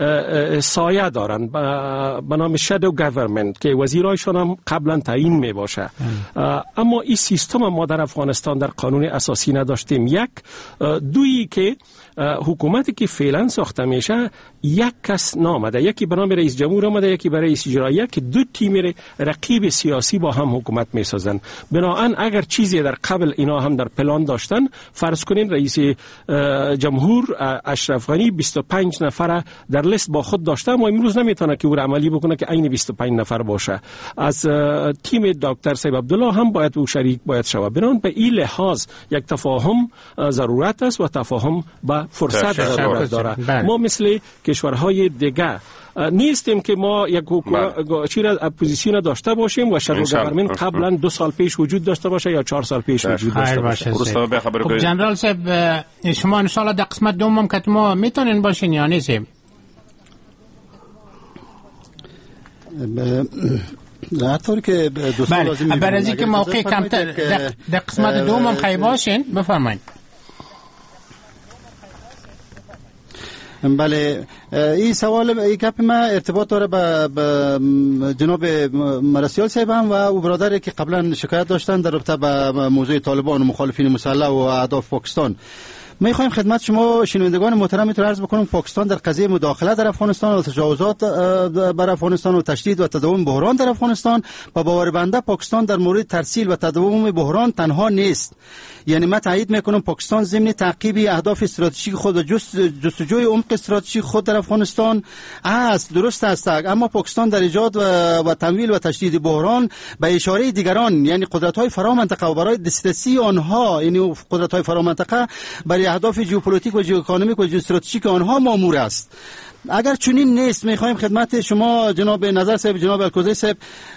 سایه دارن به نام شادو گورنمنت که وزیرایشان هم قبلا تعیین می باشه. اما این سیستم ما در افغانستان در قانون اساسی نداشتیم. یک دویی که حکومتی که فعلا ساخته میشه یک کس نامده، یکی به نام رئیس جمهور آمده، یکی برای رئیس اجرایی که دو تیم رقیب سیاسی با هم حکومت میسازن. بنابراین اگر چیزی در قبل اینا هم در پلان داشتن، فرض کنین رئیس جمهور اشرف غنی بیست و پنج نفر در لیست با خود داشته و امروز نمیتونه که او را عملی بکنه که عین بیست و پنج نفر باشه. از تیم دکتر سیب عبدالله هم باید او شریک باید شود. بنابراین به این لحاظ یک تفاهم ضرورت است و تفاهم با فرصت ضرورت داره. ما مثل کشورهای دیگه نیستیم که ما یک چیز اپوزیسیون داشته باشیم و شادو گورنمنت قبلا دو سال پیش وجود داشته باشه یا چهار سال پیش وجود داشته باشه. خب جنرال صاحب شما ان شاء الله در قسمت دوم که ما میتونین باشین یا نیستیم؟ نه طوری که دوستان لازم می‌بینن. برای اینکه موقع کمتر در قسمت دوم هم خیلی باشین بفرمایید. بله این سوال این گپ ما ارتباط داره به جناب مرسیال صاحب هم و او برادری که قبلا شکایت داشتن در رابطه با موضوع طالبان و مخالفین مسلح و اهداف پاکستان. می خواهیم خدمت شما شنوندگان محترم میتونم عرض بکنم پاکستان در قضیه مداخله در افغانستان و تجاوزات بر افغانستان و تشدید و تداوم بحران در افغانستان و باور بنده پاکستان در مورد ترسیل و تداوم بحران تنها نیست. یعنی من تایید میکنم پاکستان ضمن تعقیب اهداف استراتژیک خود و جست جستجوی عمق استراتژیک خود در افغانستان است. درست است، اما پاکستان در ایجاد و, و تمویل و تشدید بحران به اشاره دیگران یعنی قدرت‌های فرامنطقه و برای دسترسی آنها یعنی قدرت‌های فرامنطقه برای اهداف ژئوپلیتیک و ژئواکانومیک و ژئواستراتژیک آنها مامور است. اگر چنین نیست میخوایم خدمت شما جناب نظر صاحب جناب الکوزی صاحب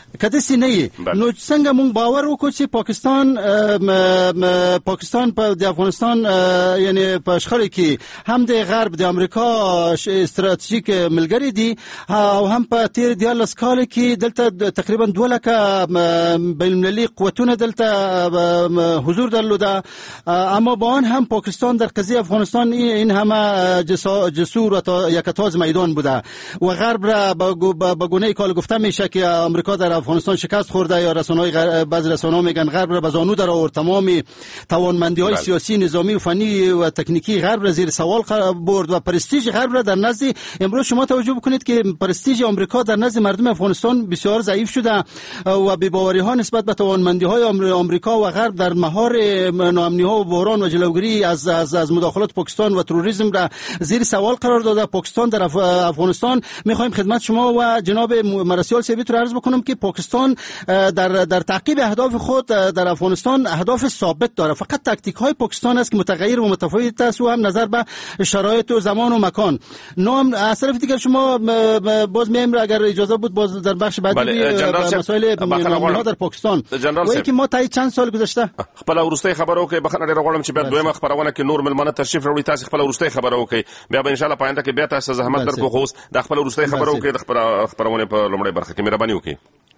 کدسی نه نو څنګه مونږ باور وکړو چې پاکستان پاکستان په د افغانستان یعنی په شخړه کې هم د غرب د امریکا استراتیژیک ملګری دي او هم په تیر دیارلس کال کې دلته تقریبا دوه لکه بین المللي قوتونه دلته حضور درلوده، اما با آن هم پاکستان در قضیه افغانستان این همه جسور و یکتاز میدان بوده و غرب را به گونه کال گفته میشه که آمریکا در افغانستان شکست خورده یا رسانه‌های بعضی رسانه‌ها میگن غرب را به زانو در آورد، تمام توانمندی‌های سیاسی، نظامی و فنی و تکنیکی غرب را زیر سوال برد و پرستیژ غرب را در نزد امروز شما توجه بکنید که پرستیژ آمریکا در نزد مردم افغانستان بسیار ضعیف شده و بی‌باوری‌ها نسبت به توانمندی‌های آمریکا و غرب در مهار ناامنی‌ها و بحران و جلوگیری از از از مداخلات پاکستان و تروریسم را زیر سوال قرار داده. پاکستان در افغانستان می‌خوایم خدمت شما و جناب مرسیال سیبیت رو عرض بکنم که پاکستان در در تعقیب اهداف خود در افغانستان اهداف ثابت داره، فقط تاکتیک‌های پاکستان است که متغیر و متفاوت است و هم نظر به شرایط و زمان و مکان. نام از طرف دیگر شما باز میایم اگر اجازه بود باز در بخش بعدی مسائل نامنها در پاکستان وایي که ما تا چند سال گذشته خپل ورسته خبرو کې بخنه ډیر غواړم چې بیا دویمه خبرونه کې نور ملمنه تشریف راوړي، تاسو خپل ورسته خبرو کې بیا به ان شاء الله پاینده کې بیا تاسو زحمت درکو خو د خپل ورسته خبرو کې د خبر خبرونه په لومړی برخه کې مهرباني وکړئ.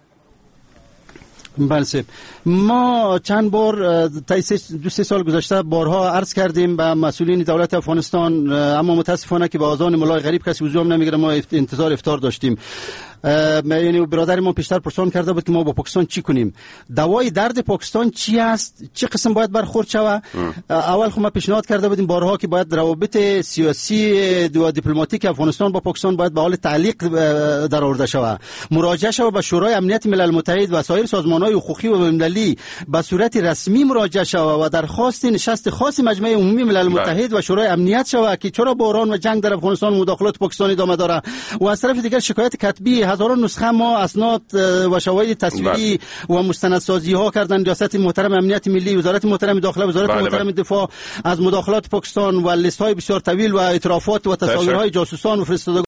بله، ما چند بار تا دو سه سال گذشته بارها عرض کردیم به مسئولین دولت افغانستان، اما متاسفانه که با آذان ملای غریب کسی وضو هم نمیگیره. ما انتظار افطار داشتیم، یعنی برادر ما پیشتر پرسان کرده بود که ما با پاکستان چی کنیم، دوای درد پاکستان چی است، چه قسم باید برخورد شوه. اول خب ما پیشنهاد کرده بودیم بارها که باید روابط سیاسی و دیپلماتیک افغانستان با پاکستان باید به حال تعلیق در آورده شوه، مراجعه شوه به شورای امنیت ملل متحد و سایر سازمان‌های حقوقی و بین‌المللی به صورت رسمی مراجعه شوه و درخواست نشست خاص مجمع عمومی ملل متحد و شورای امنیت شوه که چرا بحران و جنگ در افغانستان مداخلات پاکستان ادامه داره و از طرف دیگر شکایت کتبی هزاران نسخه ما اسناد و شواهد تصویری و مستندسازی ها کردن ریاست محترم امنیت ملی، وزارت محترم داخله، وزارت بله محترم بله. دفاع از مداخلات پاکستان و لیست های بسیار طویل و اعترافات و تصاویرهای جاسوسان و فرستادگان